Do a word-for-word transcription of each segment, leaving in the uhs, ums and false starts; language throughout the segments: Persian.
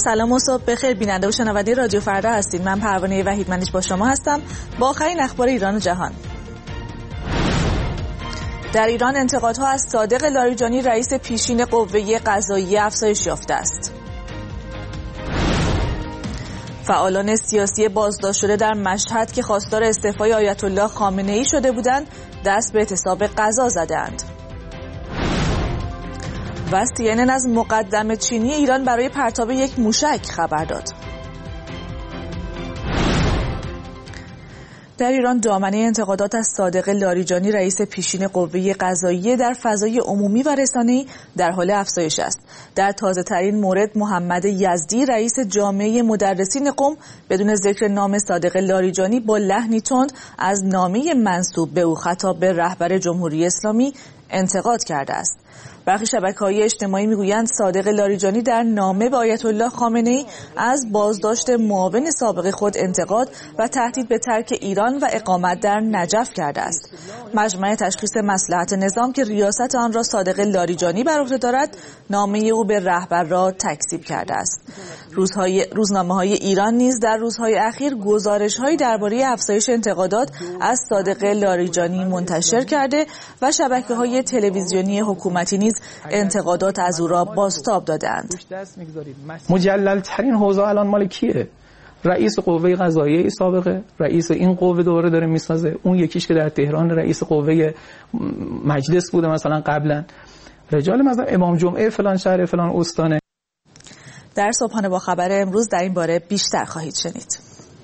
سلام و صبح بخیر بیننده و شنونده رادیو فردا هستید. من پروانه وحیدمنیش با شما هستم با آخرین اخبار ایران و جهان. در ایران انتقادها از صادق لاریجانی رئیس پیشین قوه قضاییه افزایش یافته است. فعالان سیاسی بازداشت شده در مشهد که خواستار استعفای آیت الله خامنه‌ای شده بودند دست به اعتصاب غذا زدند. و سی ان ان از مقدمه چینی ایران برای پرتاب یک موشک خبر داد. در ایران دامنه انتقادات از صادق لاریجانی رئیس پیشین قوه قضاییه در فضای عمومی و رسانه‌ای در حال افزایش است. در تازه‌ترین مورد محمد یزدی رئیس جامعه مدرسین قم بدون ذکر نام صادق لاریجانی با لحنی تند از نامه منسوب به او خطاب به رهبر جمهوری اسلامی انتقاد کرده است. برخی شبکه‌های اجتماعی میگویند صادق لاریجانی در نامه به آیت الله خامنه‌ای از بازداشت معاون سابق خود انتقاد و تهدید به ترک ایران و اقامت در نجف کرده است. مجمع تشخیص مصلحت نظام که ریاست آن را صادق لاریجانی بر عهده دارد، نامه او به رهبر را تکذیب کرده است. روزهای روزنامه‌های ایران نیز در روزهای اخیر گزارش‌هایی درباره افزایش انتقادات از صادق لاریجانی منتشر کرده و شبکه‌های تلویزیونی حکومتی نیز انتقادات از او را بازتاب دادند. مجلل ترین حوزه الان مال کیه؟ رئیس قوه قضاییه سابقه، رئیس این قوه دوره داره میسازه. اون یکیش که در تهران رئیس قوه مجلس بوده مثلا قبلا. رجال مثلا امام جمعه فلان شهر فلان استانه. در صبحانه با خبر امروز در این باره بیشتر خواهید شنید.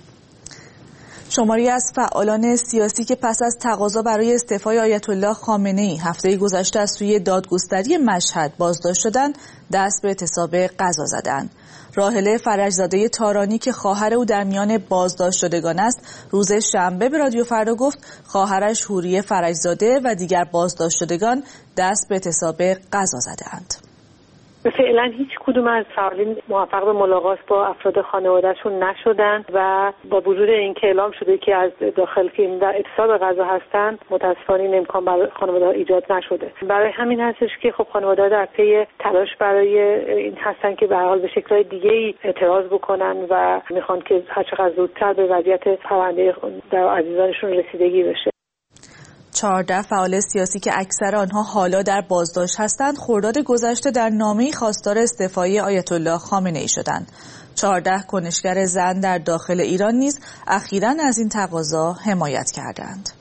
شماری از فعالان سیاسی که پس از تقاضا برای استعفای آیت الله خامنه‌ای هفته گذشته از سوی دادگستری مشهد بازداشت شدند، دست به اعتصاب غذا زدند. راحله فرجزاده تارانی که خواهر او در میان بازداشت شدگان است، روز شنبه به رادیو فردا گفت خواهرش حوریه فرجزاده و دیگر بازداشت شدگان دست به اعتصاب غذا زدند. فعلا هیچ کدوم از فعالین موفق به ملاقات با افراد خانوادهشون نشدند و با وجود اینکه اعلام شده که از داخل که در اعتصاب غذا هستند، متاسفانه این امکان برای خانواده‌ها ایجاد نشده. برای همین هستش که خب خانواده‌ها در پی تلاش برای این هستن که به هر حال به شکل‌های دیگه‌ای اعتراض بکنن و میخوان که هر چقدر زودتر به وضعیت پرونده در عزیزانشون رسیدگی بشه. چهارده فعال سیاسی که اکثر آنها حالا در بازداشت هستند، خرداد گذشته در نامه‌ای خواستار استعفای آیت الله خامنه‌ای شدند. چهارده کنشگر زن در داخل ایران نیز اخیراً از این تقاضا حمایت کردند.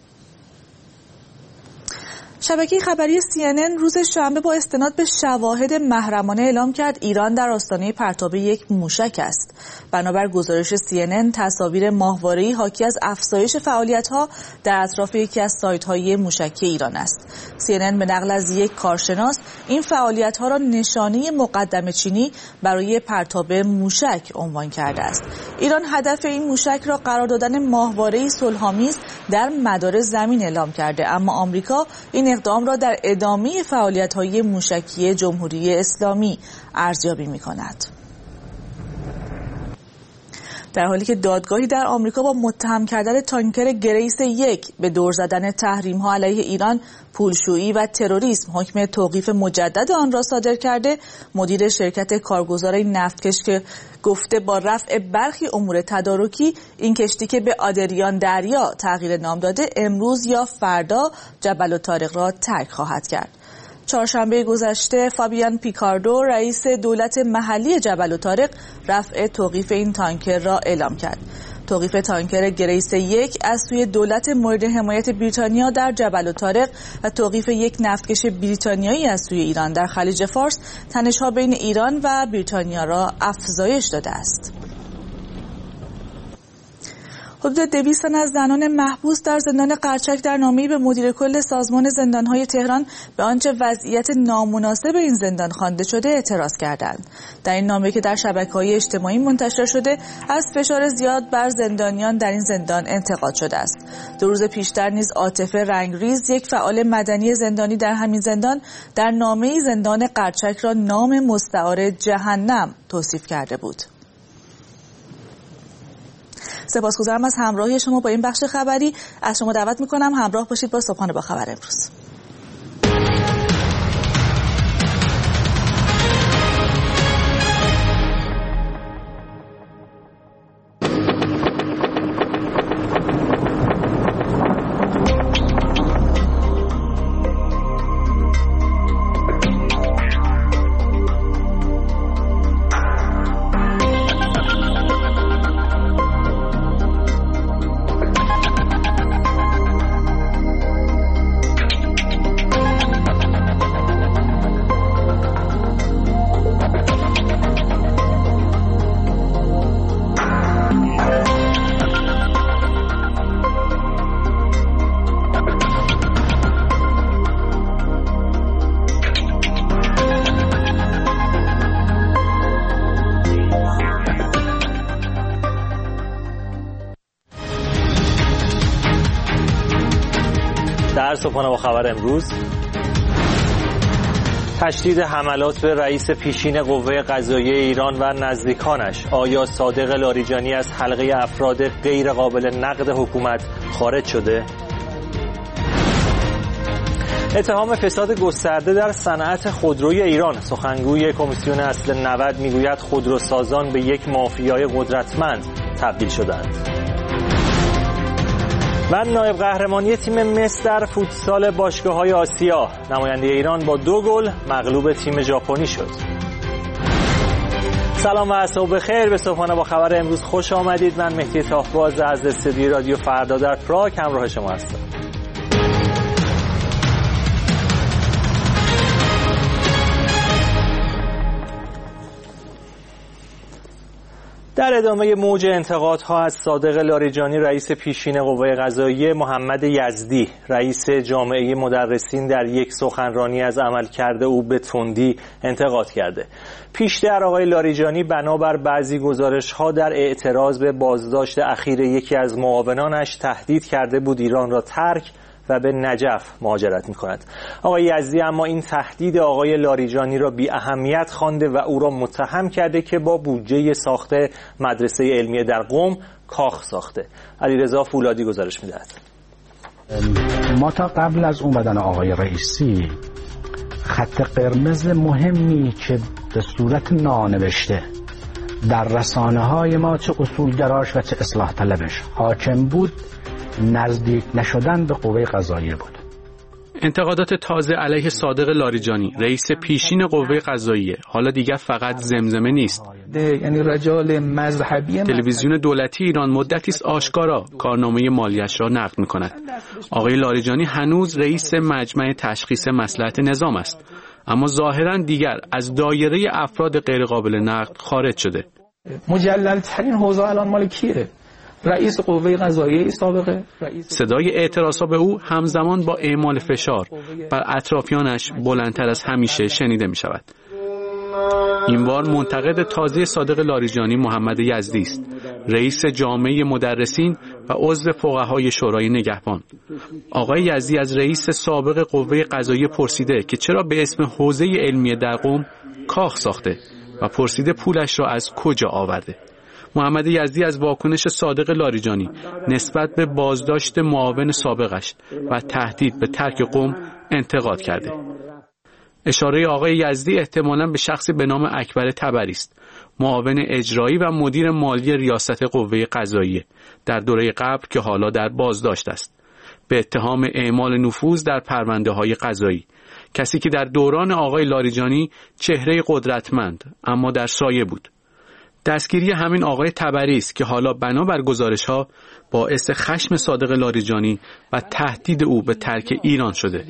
شبکه خبری سی ان ان روز شنبه با استناد به شواهد محرمانه اعلام کرد ایران در آستانه پرتاب یک موشک است. بنابر گزارش سی ان ان، تصاویر ماهواره‌ای حاکی از افزایش فعالیت‌ها در اطراف یکی از سایت‌های موشکی ایران است. سی ان ان به نقل از یک کارشناس این فعالیت‌ها را نشانه مقدمه چینی برای پرتاب موشک عنوان کرده است. ایران هدف این موشک را قرار دادن ماهواره‌ای صلح‌آمیز در مدار زمین اعلام کرده، اما آمریکا این اقدام را در ادامه فعالیت‌های موشکی جمهوری اسلامی ارزیابی می‌کند. در حالی که دادگاهی در آمریکا با متهم کردن تانکر گریس یک به دور زدن تحریم‌ها علیه ایران، پولشویی و تروریسم حکم توقیف مجدد آن را صادر کرده، مدیر شرکت کارگزار نفتکش که گفته با رفع برخی امور تدارکی این کشتی که به آدریان دریا تغییر نام داده امروز یا فردا جبل الطارق را ترک خواهد کرد. چهارشنبه گذشته فابیان پیکاردو رئیس دولت محلی جبل الطارق رفع توقیف این تانکر را اعلام کرد. توقیف تانکر گریس یک از سوی دولت مورد حمایت بریتانیا در جبل الطارق و توقیف یک نفتکش بریتانیایی از سوی ایران در خلیج فارس تنش‌ها بین ایران و بریتانیا را افزایش داده است. حدود دویست تن از زنان محبوس در زندان قرچک در نامه‌ای به مدیر کل سازمان زندان‌های تهران به آنچه وضعیت نامناسب این زندان خوانده شده اعتراض کردند. در این نامه که در شبکه‌های اجتماعی منتشر شده، از فشار زیاد بر زندانیان در این زندان انتقاد شده است. دو روز پیشتر نیز عاطفه رنگریز، یک فعال مدنی زندانی در همین زندان، در نامه‌ای زندان قرچک را نام مستعار جهنم توصیف کرده بود. سپاسگزارم از همراهی شما با این بخش خبری. از شما دعوت میکنم همراه باشید با صبحانه با خبر امروز. در صبحانه با خبر امروز: تشدید حملات به رئیس پیشین قوه قضاییه ایران و نزدیکانش. آیا صادق لاریجانی از حلقه افراد غیر قابل نقد حکومت خارج شده؟ اتهام فساد گسترده در صنعت خودروی ایران. سخنگوی کمیسیون اصل نود میگوید خودروسازان به یک مافیای قدرتمند تبدیل شدند. و نایب قهرمانی تیم مصر در فوتسال باشگاه‌های آسیا. نماینده ایران با دو گل مغلوب تیم ژاپنی شد. سلام و صبح بخیر. به صبحانه با خبر امروز خوش آمدید. من مهدی تاهباز از استودیوی رادیو فردا در پراگ همراه شما هستم. در ادامه موج انتقادها از صادق لاریجانی رئیس پیشین قوه قضاییه، محمد یزدی رئیس جامعه مدرسین در یک سخنرانی از عملکرد او به تندی انتقاد کرده. پیشتر آقای لاریجانی بنابر بعضی گزارش‌ها در اعتراض به بازداشت اخیر یکی از معاونانش تهدید کرده بود ایران را ترک و به نجف مهاجرت می‌کند. آقای یزدی اما این تهدید آقای لاریجانی را بی اهمیت خوانده و او را متهم کرده که با بودجه ساخته مدرسه علمیه در قم کاخ ساخته. علیرضا فولادی گزارش می‌دهد. ما تا قبل از اومدن آقای رئیسی خط قرمز مهمی که به صورت نانوشته در رسانه‌های ما چه اصولگراش و چه اصلاح طلبش حاکم بود، نزدیک نشدن به قوه قضاییه بود. انتقادات تازه علیه صادق لاریجانی رئیس پیشین قوه قضاییه حالا دیگر فقط زمزمه نیست. یعنی رجال مذهبی تلویزیون دولتی ایران مدتی است آشکارا کارنامه مالیش را نقد می‌کند. آقای لاریجانی هنوز رئیس مجمع تشخیص مصلحت نظام است، اما ظاهراً دیگر از دایره افراد غیرقابل نقد خارج شده. مجلل ترین حوزه الان مال کیه؟ رئیس قوه قضاییه سابقه. صدای اعتراضات به او همزمان با اعمال فشار بر اطرافیانش بلندتر از همیشه شنیده می شود. این بار منتقد تازه صادق لاریجانی محمد یزدی است، رئیس جامعه مدرسین و عضو فقهای شورای نگهبان. آقای یزدی از رئیس سابق قوه قضاییه پرسیده که چرا به اسم حوزه علمیه در قم کاخ ساخته و پرسیده پولش را از کجا آورده. محمد یزدی از واکنش صادق لاریجانی نسبت به بازداشت معاون سابقش و تهدید به ترک قم انتقاد کرده. اشاره آقای یزدی احتمالاً به شخصی به نام اکبر طبری است، معاون اجرایی و مدیر مالی ریاست قوه قضاییه در دوره قبل که حالا در بازداشت است، به اتهام اعمال نفوذ در پرونده‌های قضایی. کسی که در دوران آقای لاریجانی چهره قدرتمند اما در سایه بود. دستگیری همین آقای طبری است که حالا بنابر گزارش‌ها باعث خشم صادق لاریجانی و تهدید او به ترک ایران شده.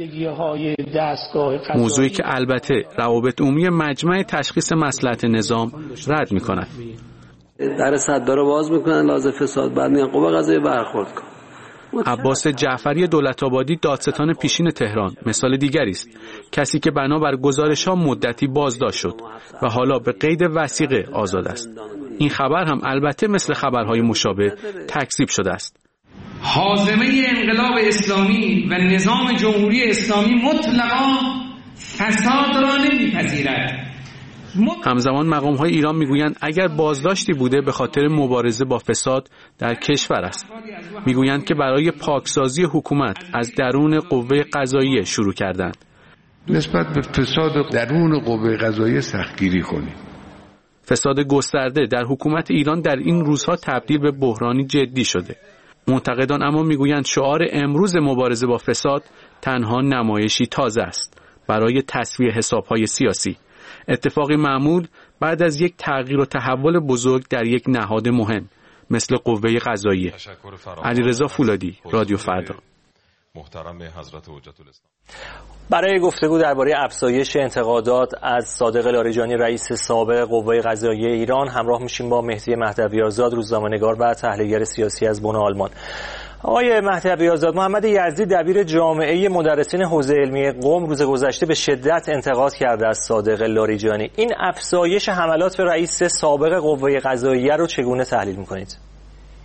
موضوعی که البته روابط عمومی مجمع تشخیص مصلحت نظام رد می‌کند. در صد رو باز می‌کنن لازم فساد، بعد میان قوه قضاییه برخورد کن. عباس جعفری دولت‌آبادی دادستان پیشین تهران مثال دیگری است، کسی که بنابر گزارش‌ها مدتی بازداشت شد و حالا به قید وثیقه آزاد است. این خبر هم البته مثل خبرهای مشابه تکذیب شده است. هاضمه انقلاب اسلامی و نظام جمهوری اسلامی مطلقاً فساد را نمی‌پذیرد. همزمان مقام‌های ایران میگویند اگر بازداشتی بوده به خاطر مبارزه با فساد در کشور است. میگویند که برای پاکسازی حکومت از درون قوه قضاییه شروع کردند. نسبت به فساد درون قوه قضاییه سختگیری کنیم. فساد گسترده در حکومت ایران در این روزها تبدیل به بحرانی جدی شده. منتقدان اما میگویند شعار امروز مبارزه با فساد تنها نمایشی تازه است برای تسویه حساب‌های سیاسی. اتفاقی معمول بعد از یک تغییر و تحول بزرگ در یک نهاد مهم مثل قوه قضاییه. علیرضا فولادی، رادیو فردا. محترم حضرت حجت الاسلام. برای گفتگو درباره افزایش انتقادات از صادق لاریجانی رئیس سابق قوه قضاییه ایران همراه میشیم با مهدی مهدوی آزاد، روزنامه‌نگار و تحلیلگر سیاسی از بن آلمان. آقای مهدوی آزاد، محمد یزدی دبیر جامعه مدرسین حوزه علمی قم روز گذشته به شدت انتقاد کرده از صادق لاریجانی. این افزایش حملات به رئیس سابق قوه قضاییه رو چگونه تحلیل می‌کنید؟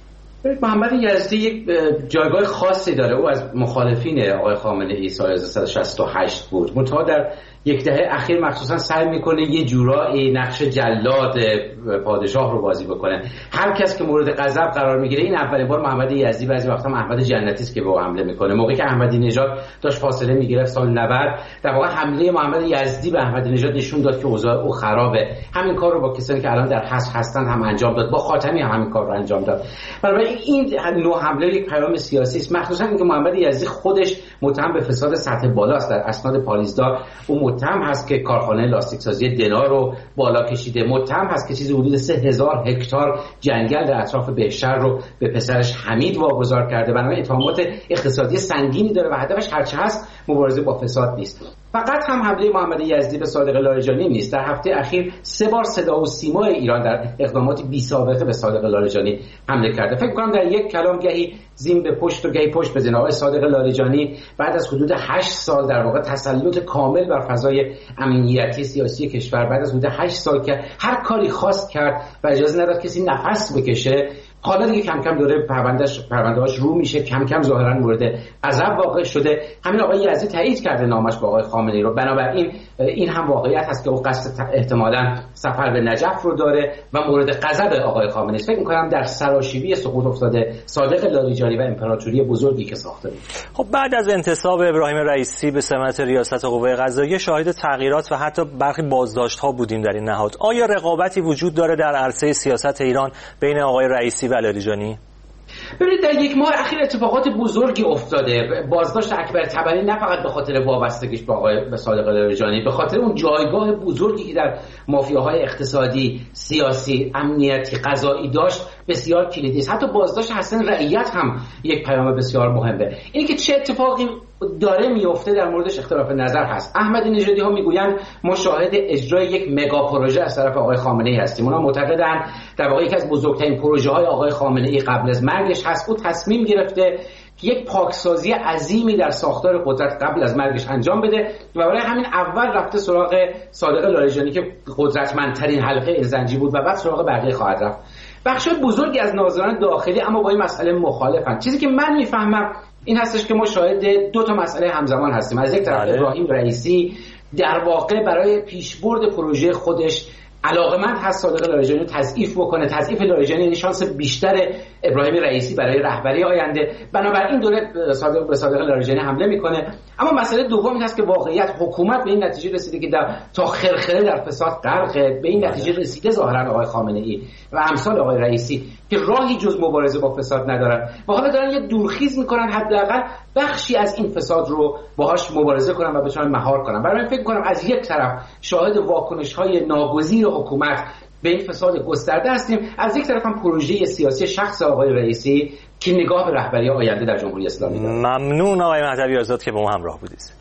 محمد یزدی یک جایگاه خاصی داره. او از مخالفین آقای خامنه ای سال هزار و سیصد و شصت و هشت بود. منتها در یک دهه اخیر مخصوصا سعی میکنه یه جورایی نقش جلاد پادشاه رو بازی بکنه. هر کس که مورد غضب قرار میگیره، این اولین بار محمد یزدی بعضی وقتا احمد جنتی است که به او حمله میکنه. موقعی که احمدی نژاد داشت فاصله میگرفت سال نود، در واقع حمله محمد یزدی به احمدی نژاد نشون داد که اوضاع او خرابه. همین کار رو با کسانی که الان در حبس هستند هم انجام داد. با خاتمی هم همین کار رو انجام داد. بنابراین این نوع حمله یک پیام سیاسی است، مخصوصا اینکه محمد یزدی خودش متهم به فساد سطح بالا است. در اسناد پالیزدار او متهم هست که کارخانه لاستیک سازی دنا رو بالا کشیده، متهم هست که چیزی حدود سه هزار هکتار جنگل در اطراف بهشهر رو به پسرش حمید واگذار کرده. بنابراین اتهامات اقتصادی سنگینی داره و هدفش هرچه هست مبارزه با فساد نیست. فقط هم حمله محمد یزدی به صادق لاریجانی نیست. در هفته اخیر سه بار صدا و سیما ایران در اقدامات بی سابقه به صادق لاریجانی حمله کرده. فکر کنم در یک کلام گهی زین به پشت و گهی پشت بزنه. آقای صادق لاریجانی بعد از حدود هشت سال در واقع تسلط کامل بر فضای امنیتی سیاسی کشور، بعد از حدود هشت سال که هر کاری خواست کرد و اجازه نداد کسی نفس بکشه، حالا دیگه کم کم داره پروندهش پرونده‌اش رو میشه، کم کم ظاهرا مورد غضب واقع شده. همین آقای یزدی تایید کرده نامش با آقای خامنه‌ای رو. بنابراین این هم واقعیت هست که او قصد احتمالاً سفر به نجف رو داره و مورد غضب آقای خامنه‌ای است. فکر می‌کنم در سراشیبی سقوط افتاده صادق لاریجانی و امپراتوری بزرگی که ساخته بود. خب بعد از انتصاب ابراهیم رئیسی به سمت ریاست قوه قضاییه شاهد تغییرات و حتی برخی بازداشت‌ها بودیم در این نهاد. آیا رقابتی وجود داره در عرصه سیاست ایران بین آقای رئیسی و لاریجانی؟ ببینید در یک ماه اخیر اتفاقات بزرگی افتاده. بازداشت اکبر طبری نه فقط به خاطر وابستگیش به آقای به صادق لاریجانی، به خاطر اون جایگاه بزرگی که در مافیاهای اقتصادی، سیاسی، امنیتی، قضایی داشت بسیار کلیدی است. حتی بازداشت حسن رعیت هم یک پیام بسیار مهمه. اینی که چه اتفاقی داره میفته در موردش اختلاف نظر هست. احمدی نژادی ها میگویند ما شاهد اجرای یک مگا پروژه از طرف آقای خامنه ای هستیم. اونا معتقدند در واقع یکی از بزرگترین پروژه های آقای خامنه ای قبل از مرگش هست. او تصمیم گرفته که یک پاکسازی عظیمی در ساختار قدرت قبل از مرگش انجام بده و برای همین اول رفته سراغ صادق لاریجانی که قدرتمندترین حلقه زنجیر بود و بعد سراغ بقیه خواهد رفت. بخش بزرگی از ناظران داخلی اما با این مسئله مخالفن. چیزی که من میفهمم این هستش که ما شاهد دو تا مسئله همزمان هستیم. از یک طرف ابراهیم رئیسی در واقع برای پیشبرد پروژه خودش علاقمند هست صادق لاریجانی رو تضعیف بکنه. تضعیف لاریجانی یعنی شانس بیشتر ابراهیم رئیسی برای رهبری آینده. بنابراین دوره صادق به صادق لاریجانی حمله میکنه. اما مسئله دوم این هست که واقعیت حکومت به این نتیجه رسیده که در تا خرخره در فساد غرقه. به این نتیجه رسیده ظاهرا آقای خامنه ای و امثال آقای رئیسی که راهی جز مبارزه با فساد ندارن و حالا دارن یه دورخیز میکنن حداقل بخشی از این فساد رو باهاش مبارزه کنن و بتونن مهار کنن. برای من فکر کنم از یک طرف شاهد واکنش‌های ناگزیر حکومت به این فساد گسترده هستیم، از یک طرف هم پروژه سیاسی شخص آقای رئیسی که نگاه به رهبری آینده در جمهوری اسلامی داره. ممنون آقای مهدوی آزاد که با ما همراه بودید.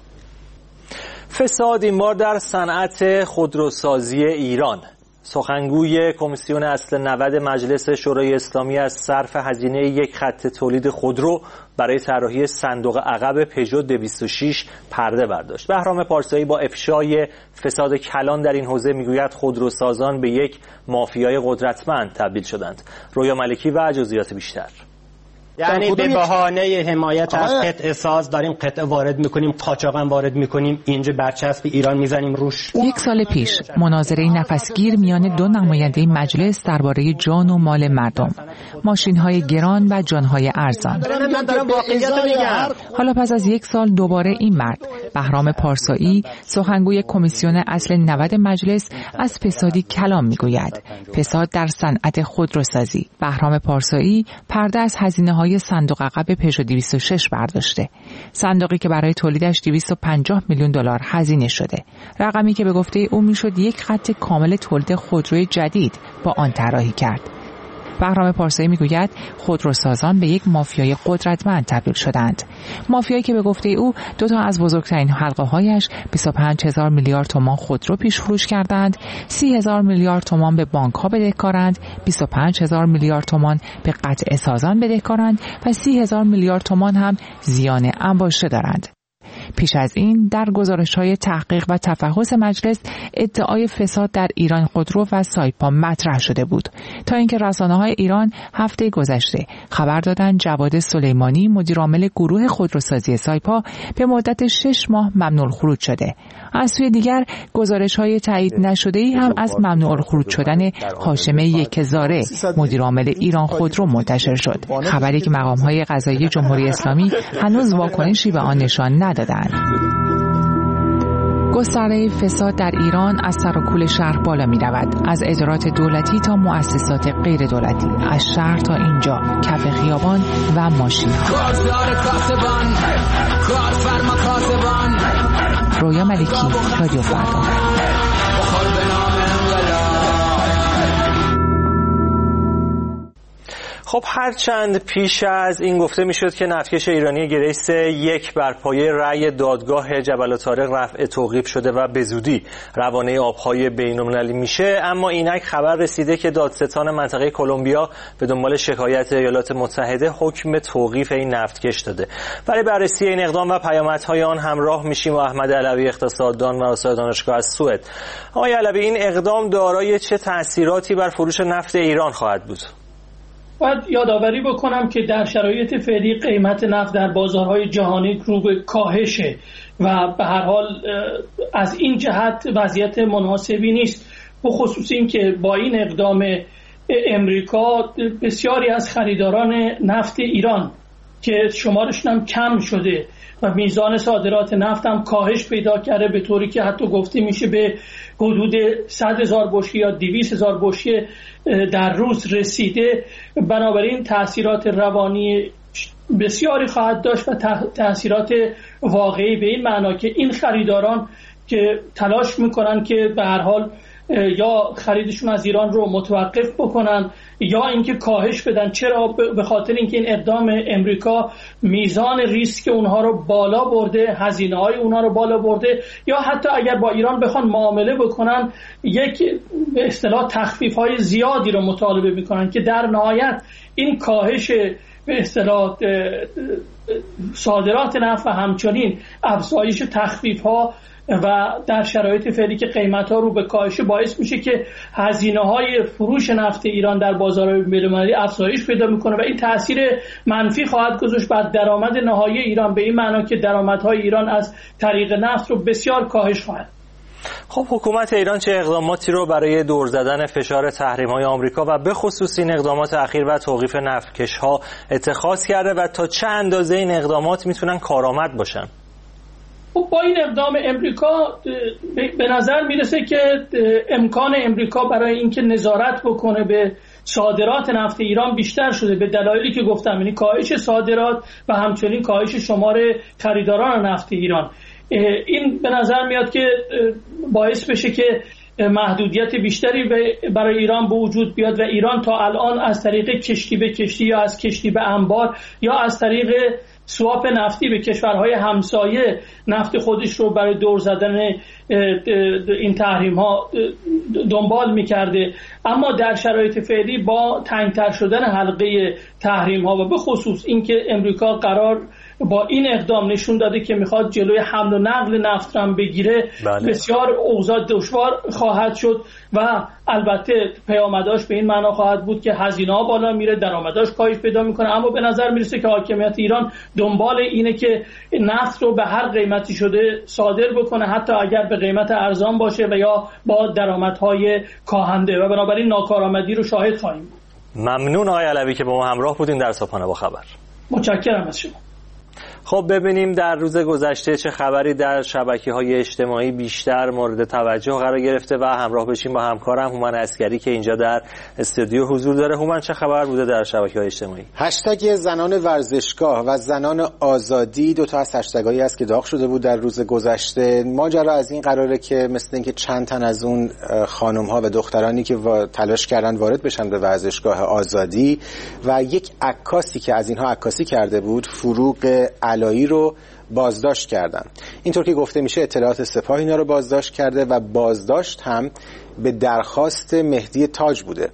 فساد این بار در صنعت خودروسازی ایران. سخنگوی کمیسیون اصل نود مجلس شورای اسلامی از صرف هزینه یک خط تولید خودرو برای طراحی صندوق عقب پژو دویست و شش پرده برداشت. بهرام پارسایی با افشای فساد کلان در این حوزه میگوید خودروسازان به یک مافیای قدرتمند تبدیل شدند. رویا ملکی و جزئیات بیشتر. یعنی به بهانه حمایت از قطع ساز داریم قطع وارد میکنیم، قاچاقم وارد میکنیم، اینجا برچسب ایران میزنیم روش. یک سال پیش مناظره نفسگیر میان دو نماینده مجلس درباره جان و مال مردم، ماشین‌های گران و جان‌های ارزان. حالا پس از یک سال دوباره این مرد بهرام پارسایی سخنگوی کمیسیون اصل نود مجلس از فسادی کلام میگوید. فساد در صنعت خودروسازی. بهرام پارسایی پرده از هزینه های صندوق عقب پژو دویست و شش برداشته. صندوقی که برای تولیدش دویست و پنجاه میلیون دلار هزینه شده. رقمی که به گفته او میشد یک خط کامل تولید خودروی جدید با آن طراحی کرد. بهرام پارسایی میگوید خودروسازان به یک مافیای قدرتمند تبدیل شدند. مافیایی که به گفته او دو تا از بزرگترین حلقه هایش بیست و پنج هزار میلیارد تومان خودرو پیش فروش کردند، سی هزار میلیارد تومان به بانک ها بدهکارند، بیست و پنج هزار میلیارد تومان به قطع سازان بدهکارند و سی هزار میلیارد تومان هم زیان انباشته دارند. پیش از این در گزارش‌های تحقیق و تفحص مجلس ادعای فساد در ایران خودرو و سایپا مطرح شده بود تا اینکه رسانه‌های ایران هفته گذشته خبر دادند جواد سلیمانی مدیرعامل گروه خودروسازی سایپا به مدت شش ماه ممنوع الخروج شده. از سوی دیگر گزارش‌های تایید نشده‌ای هم از ممنوع الخروج شدن هاشم یکزاره مدیرعامل ایران خودرو منتشر شد، خبری که مقام‌های قضایی جمهوری اسلامی هنوز واکنشی به آن نشان ندادند. گستره فساد در ایران از سر و کول شهر بالا می رود. از ادارات دولتی تا مؤسسات غیر دولتی، از شهر تا اینجا، کف خیابان و ماشین ها. رویا ملکی، رادیو فردا. خب هرچند پیش از این گفته میشد که نفتکش ایرانی گریس یک بر پایه رأی دادگاه جبل طارق رفع توقیف شده و به زودی روانه آبهای بین‌المللی میشه، اما اینک خبر رسیده که دادستان منطقه کلمبیا به دنبال شکایت ایالات متحده حکم توقیف این نفتکش داده. برای بررسی این اقدام و پیامدهای آن همراه میشیم با احمد علوی، اقتصاددان و استاد دانشگاه از سوئد. آقای علوی، این اقدام دارای چه تأثیراتی بر فروش نفت ایران خواهد بود؟ باید یادآوری بکنم که در شرایط فعلی قیمت نفت در بازارهای جهانی رو به کاهشه و به هر حال از این جهت وضعیت مناسبی نیست، به خصوص این که با این اقدام امریکا بسیاری از خریداران نفت ایران که شمارشون هم کم شده و میزان صادرات نفت هم کاهش پیدا کرده، به طوری که حتی گفته میشه به حدود صد هزار بشکه یا دویست هزار بشکه در روز رسیده. بنابراین تأثیرات روانی بسیاری خواهد داشت و تأثیرات واقعی به این معنا که این خریداران که تلاش میکنن که به هر حال یا خریدشون از ایران رو متوقف بکنن یا اینکه کاهش بدن. چرا؟ به خاطر اینکه این اقدام امریکا میزان ریسک اونها رو بالا برده، هزینه های اونها رو بالا برده، یا حتی اگر با ایران بخوان معامله بکنن یک به اصطلاح تخفیف های زیادی رو مطالبه میکنن که در نهایت این کاهش به اصطلاح صادرات نفت و همچنین افزایش تخفیف ها و در شرایط فعلی که قیمت‌ها رو به کاهش باعث میشه که هزینه‌های فروش نفت ایران در بازارهای بین‌المللی افزایش پیدا میکنه و این تأثیر منفی خواهد گذاشت بر درآمد نهایی ایران، به این معنا که درآمدهای ایران از طریق نفت رو بسیار کاهش خواهد. خب حکومت ایران چه اقداماتی رو برای دور زدن فشار تحریم‌های آمریکا و به خصوص این اقدامات اخیر و توقیف نفتکش‌ها اتخاذ کرده و تا چه اندازه این اقدامات میتونن کارآمد باشن؟ با این اقدام امریکا به نظر میرسه که امکان امریکا برای اینکه نظارت بکنه به صادرات نفت ایران بیشتر شده، به دلایلی که گفتم، یعنی کاهش صادرات و همچنین کاهش شمار خریداران نفت ایران. این به نظر میاد که باعث بشه که محدودیت بیشتری برای ایران به وجود بیاد و ایران تا الان از طریق کشتی به کشتی یا از کشتی به انبار یا از طریق سواپ نفتی به کشورهای همسایه نفت خودش رو برای دور زدن این تحریم ها دنبال میکرده، اما در شرایط فعلی با تنگتر شدن حلقه تحریم ها و به خصوص اینکه امریکا قرار با این اقدام نشون داده که میخواد جلوی حمل و نقل نفت رو بگیره، بله. بسیار اوضاع دشوار خواهد شد و البته پیامداش به این معنا خواهد بود که هزینه ها بالا میره، درآمداش کاهش پیدا میکنه، اما به نظر میرسه که حاکمیت ایران دنبال اینه که نفت رو به هر قیمتی شده صادر بکنه، حتی اگر به قیمت ارزان باشه و یا با درآمدهای کاهنده، و بنابراین ناکارآمدی رو شاهد خواهیم بود. ممنون آقای علوی که با ما همراه بودین در صبحانه با خبر. متشکرم از شما. خب ببینیم در روز گذشته چه خبری در شبکه‌های اجتماعی بیشتر مورد توجه قرار گرفته و همراه بشیم با همکارم هومن عسکری که اینجا در استودیو حضور داره. هومن، چه خبر بوده در شبکه‌های اجتماعی؟ هشتگ زنان ورزشگاه و زنان آزادی دو تا از هشتگایی است که داغ شده بود در روز گذشته. ماجرا از این قراره که مثل اینکه چند تن از اون خانم‌ها و دخترانی که تلاش کردن وارد بشن به ورزشگاه آزادی و یک عکاسی که از اینها عکاسی کرده بود، فروغ علایی رو بازداشت کردن. اینطور که گفته میشه اطلاعات سپاه اینا رو بازداشت کرده و بازداشت هم به درخواست مهدی تاج بوده.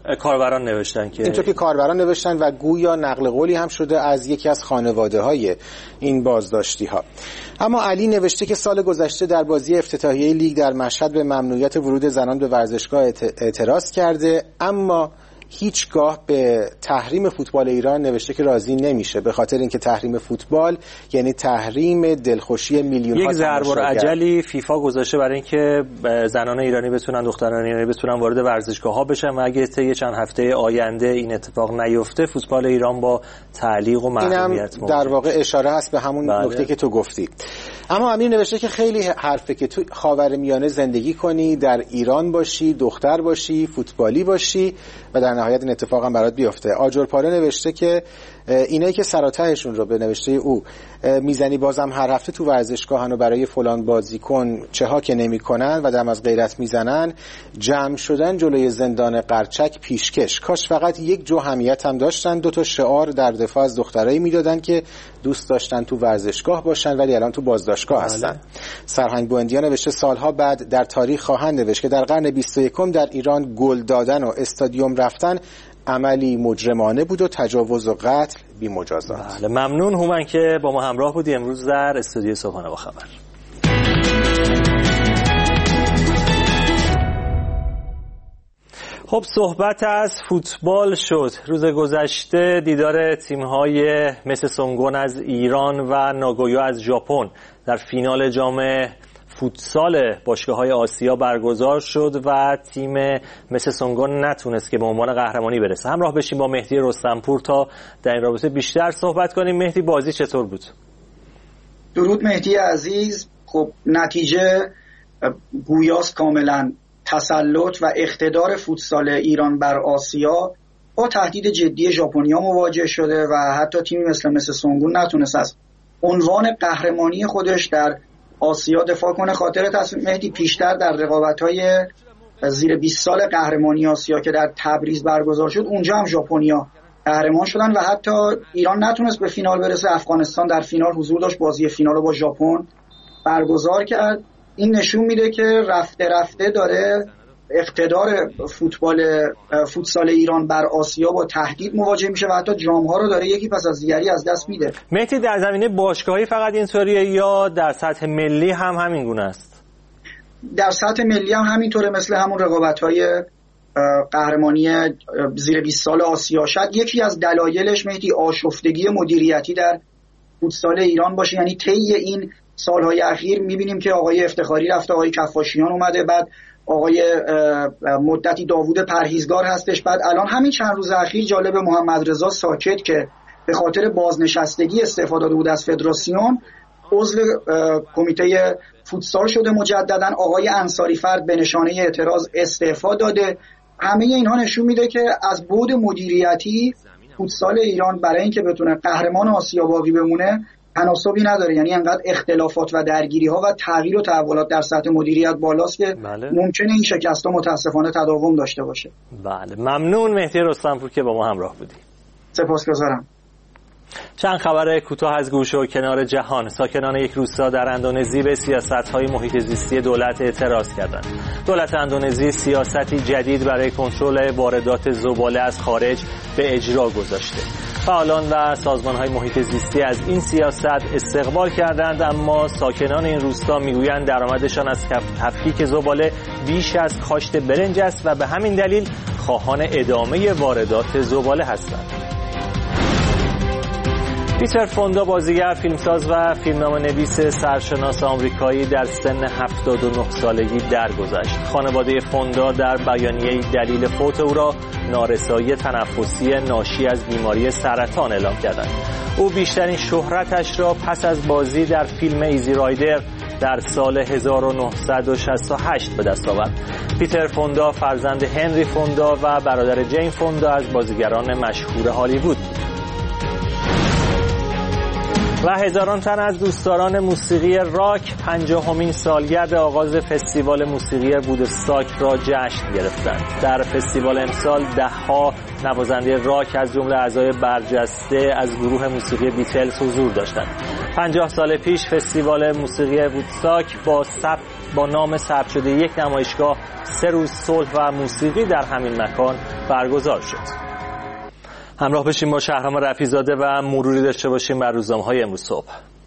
کاربران نوشتن که اینطور که کاربران نوشتن و گویا نقل قولی هم شده از یکی از خانواده های این بازداشتی ها. اما علی نوشته که سال گذشته در بازی افتتاحیه لیگ در مشهد به ممنوعیت ورود زنان به ورزشگاه اعتراض کرده، اما هیچگاه به تحریم فوتبال ایران نوشته که راضی نمیشه، به خاطر اینکه تحریم فوتبال یعنی تحریم دلخوشی میلیون ها یک ضرب العجلی فیفا گذاشته برای اینکه زنان ایرانی بتونن، دختران ایرانی بتونن وارد ورزشگاه ها بشن و اگه طی چند هفته آینده این اتفاق نیفته فوتبال ایران با تعلیق و محرومیت مواجه. در واقع اشاره هست به همون بله. نکته که تو گفتی. اما امیر نوشته که خیلی حرفه که تو خاورمیانه زندگی کنی، در ایران باشی، دختر باشی، فوتبالی باشی و در نهایت این اتفاق هم برات بیفته. آجرپاره نوشته که اینایی که سراتهشون رو به نوشته او میزنی بازم هر هفته تو ورزشگاهن و برای فلان بازیکن چه ها که نمی‌کنن و دم از غیرت میزنن، جمع شدن جلوی زندان قرچک پیشکش. کاش فقط یک جو همیت هم داشتن، دو تا شعار در دفاع از دخترایی میدادن که دوست داشتن تو ورزشگاه باشن ولی الان تو بازداشتگاه هستن. سرهنگ بوندیا نوشته سالها بعد در تاریخ خواهند نوشت که در قرن بیست و یکم در ایران گل دادن و استادیوم رفتن عملی مجرمانه بود و تجاوز و قتل بی مجازات. بله ممنون هومن که با ما همراه بودی امروز در استودیو صبحانه با خبر. خب صحبت از فوتبال شد. روز گذشته دیدار تیم‌های مثل سونگون از ایران و ناگویا از ژاپن در فینال جام فوتسال باشگاه‌های آسیا برگزار شد و تیم مثل سونگون نتونست که به عنوان قهرمانی برسه. همراه بشیم با مهدی رستمپور تا در این رابطه بیشتر صحبت کنیم. مهدی بازی چطور بود؟ درود مهدی عزیز. خب نتیجه گویاست کاملا تسلط و اقتدار فوتسال ایران بر آسیا با تهدید جدی ژاپنیا مواجه شده و حتی تیمی مثل مثل سونگون نتونست از عنوان قهرمانی خودش در آسیا دفاع کنه. خاطر تصمیم مهدی پیشتر در رقابت‌های زیر بیست سال قهرمانی آسیا که در تبریز برگزار شد اونجا هم ژاپنیا قهرمان شدن و حتی ایران نتونست به فینال برسه. افغانستان در فینال حضور داشت، بازی فینال رو با ژاپن برگزار کرد. این نشون میده که رفته رفته داره اقتدار فوتبال فوتسال ایران بر آسیا با تهدید مواجه میشه و حتی جام‌ها رو داره یکی پس از دیگری از دست میده. مهدی در زمینه باشگاهی فقط اینطوریه یا در سطح ملی هم همین گونه است؟ در سطح ملی هم همینطوره، مثل همون رقابت‌های قهرمانی زیر بیست سال آسیا. شاید یکی از دلایلش مهدی آشفتگی مدیریتی در فوتسال ایران باشه، یعنی طی این سالهای اخیر میبینیم که آقای افتخاری رفته، آقای کفاشیان اومده، بعد آقای مدتی داوود پرهیزگار هستش، بعد الان همین چند روز اخیر جالب محمد رضا ساکت که به خاطر بازنشستگی استعفا داده بود از فدراسیون عضو کمیته فوتسال شده مجددا. آقای انصاری فرد به نشانه اعتراض استعفا داده. همه اینها نشون میده که از بعد مدیریتی فوتسال ایران برای اینکه بتونه قهرمان آسیا باقی بمونه تناسبی نداره، یعنی انقدر اختلافات و درگیری ها و تغییر و تحولات در سطح مدیریت بالاست که بله. ممکنه این شکست ها متاسفانه تداوم داشته باشه. بله ممنون مهدی رستمپور که با ما همراه بودی. سپاسگزارم. چند خبر کوتاه از گوشه و کنار جهان. ساکنان یک روستا در اندونزی به سیاست‌های محیط زیستی دولت اعتراض کردند. دولت اندونزی سیاستی جدید برای کنترل واردات زباله از خارج به اجرا گذاشته. فعالان و سازمان‌های محیط زیستی از این سیاست استقبال کردند، اما ساکنان این روستا میگویند درآمدشان از تفکیک زباله بیش از کاشت برنج است و به همین دلیل خواهان ادامه واردات زباله هستند. پیتر فوندا بازیگر، فیلمساز و فیلمنامه‌نویس سرشناس آمریکایی در سن هفتاد و نه سالگی درگذشت. خانواده فوندا در بیانیه‌ای دلیل فوت او را نارسایی تنفسی ناشی از بیماری سرطان اعلام کردند. او بیشترین شهرتش را پس از بازی در فیلم ایزی رایدر در سال هزار و نهصد و شصت و هشت به دست آورد. پیتر فوندا فرزند هنری فوندا و برادر جین فوندا از بازیگران مشهور هالیوود بود. و هزاران تن از دوستداران موسیقی راک پنجاهمین سالگرد آغاز فستیوال موسیقی وودستاک را جشن گرفتند. در فستیوال امسال ده‌ها نوازنده راک از جمله اعضای برجسته از گروه موسیقی بیتلز حضور داشتند. پنجاه سال پیش فستیوال موسیقی وودستاک با ثبت با نام ثبت شده یک نمایشگاه سه روز صلح و موسیقی در همین مکان برگزار شد. همراه بشیم با شهرام رفیع‌زاده و مروری داشته باشیم بر روزنامه‌های امروز صبح.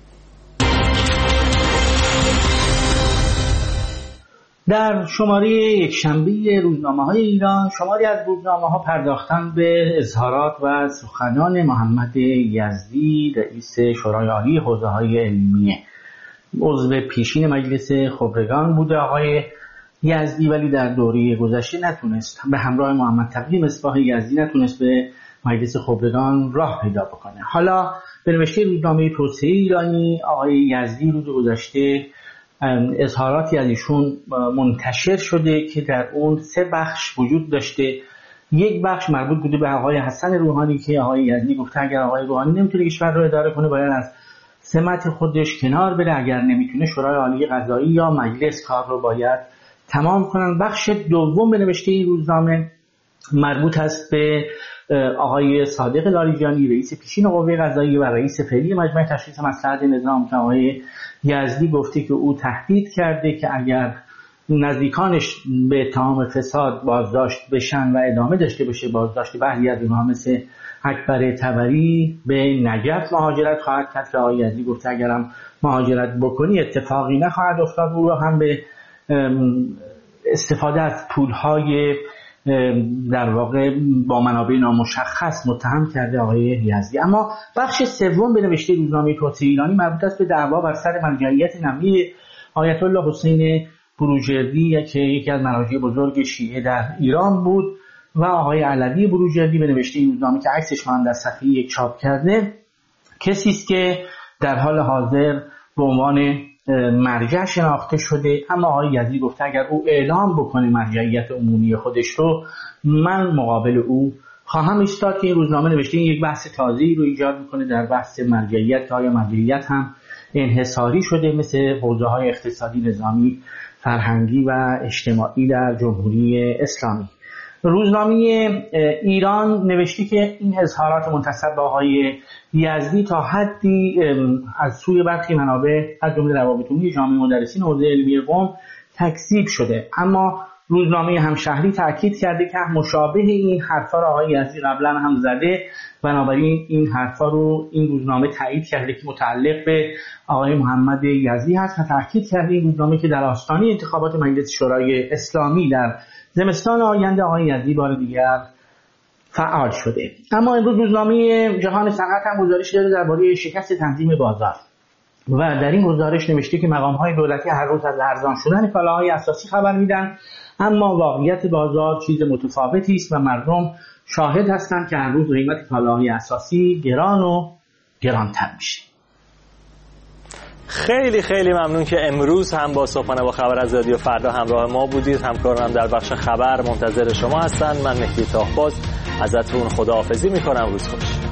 در شماره یکشنبه روزنامه‌های ایران شماری از روزنامه‌ها پرداختن به اظهارات و سخنان محمد یزدی رئیس شورای عالی حوزه‌های علمیه. عضو پیشین مجلس خبرگان بوده آقای یزدی، ولی در دوره گذشته نتونست به همراه محمد تقی مصباح یزدی نتونست به مجلس خبرگان راه پیدا بکنه. حالا به نوشته روزنامه توسعه ایرانی آقای یزدی روز گذشته اظهاراتی از ایشون منتشر شده که در اون سه بخش وجود داشته. یک بخش مربوط بوده به آقای حسن روحانی که آقای یزدی گفته اگر آقای روحانی نمیتونه کشور رو اداره کنه باید از سمت خودش کنار بره، اگر نمیتونه شورای عالی قضایی یا مجلس کار رو باید تمام کنن. بخش دوم به نوشته این روزنامه مربوط است به آقای صادق لاریجانی رئیس پیشین قوه قضاییه و رئیس فعلی مجمع تشخیص مصلحت نظام که آقای یزدی گفته که او تهدید کرده که اگر نزدیکانش به اتهام فساد بازداشت بشن و ادامه داشته باشه بازداشت بعضی از اونها مثل اکبر طبری به نجف مهاجرت خواهد کرد که آقای یزدی گفته اگرم مهاجرت بکنی اتفاقی نخواهد افتاد. او را هم به استفاده از پولهای در واقع با منابع نامشخص متهم کرده آقای یزدی. اما بخش سوم به نوشته روزنامه توسعه ایرانی مربوط است به دعوا بر سر مرجعیت نمایی آیت الله حسین بروجردی که یکی از مراجع بزرگ شیعه در ایران بود و آقای علوی بروجردی به نوشته این روزنامه که عکسش هم در صفحه یک چاپ کرده کسی است که در حال حاضر به عنوان مرجع شناخته شده. اما آقای یزدی گفته اگر او اعلام بکنه مرجعیت عمومی خودش رو من مقابل او خواهم ایستاد که این روزنامه نوشته این یک بحث تازه‌ای رو ایجاد میکنه در بحث مرجعیت که آیا مرجعیت هم انحصاری شده مثل حوزه‌های اقتصادی، نظامی، فرهنگی و اجتماعی در جمهوری اسلامی. روزنامه ایران نوشته که این اظهارات منتسب به آقای یزدی تا حدی از سوی برخی منابع از جمله روابط عمومی جامعه مدرسین حوزه علمی قم تکذیب شده. اما روزنامه همشهری تاکید کرده که مشابه این حرفا را آقای یزدی قبلا هم زده، بنابراین این حرفا رو این روزنامه تایید کرده که متعلق به آقای محمد یزدی هست و تاکید کرده این روزنامه که در آستانه انتخابات مجلس شورای اسلامی در زمستان آینده آقای یزدی بار دیگر فعال شده. اما امروز روزنامه جهان صنعت هم گزارش داده درباره شکست تنظیم بازار و در این گزارش نوشته که مقام‌های دولتی هر روز از ارزان شدن کالاهای اساسی خبر میدن، اما واقعیت بازار چیز متفاوتی است و مردم شاهد هستند که هر روز قیمت کالاهای اساسی گران و گرانتر میشه. خیلی خیلی ممنون که امروز هم با صبحانه با خبر از رادیو فردا همراه ما بودید. همکارانم در بخش خبر منتظر شما هستن. من مهدی تاهباز ازتون خداحافظی میکنم. روز خوش.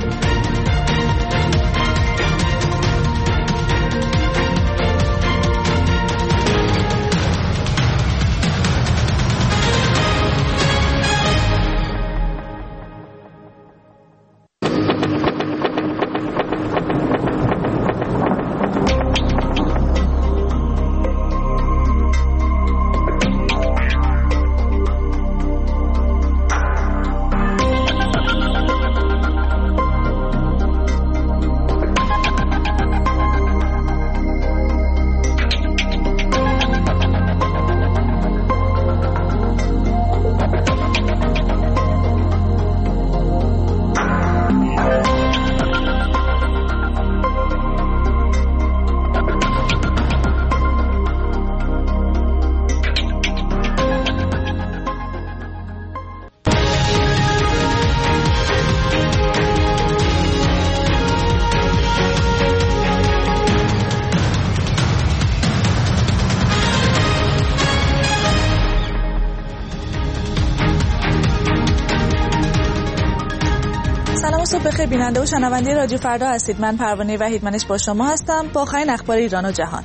بخیر بیننده و شنونده رادیو فردا هستید. من پروانه وحیدمنش با شما هستم با آخرین اخبار ایران و جهان.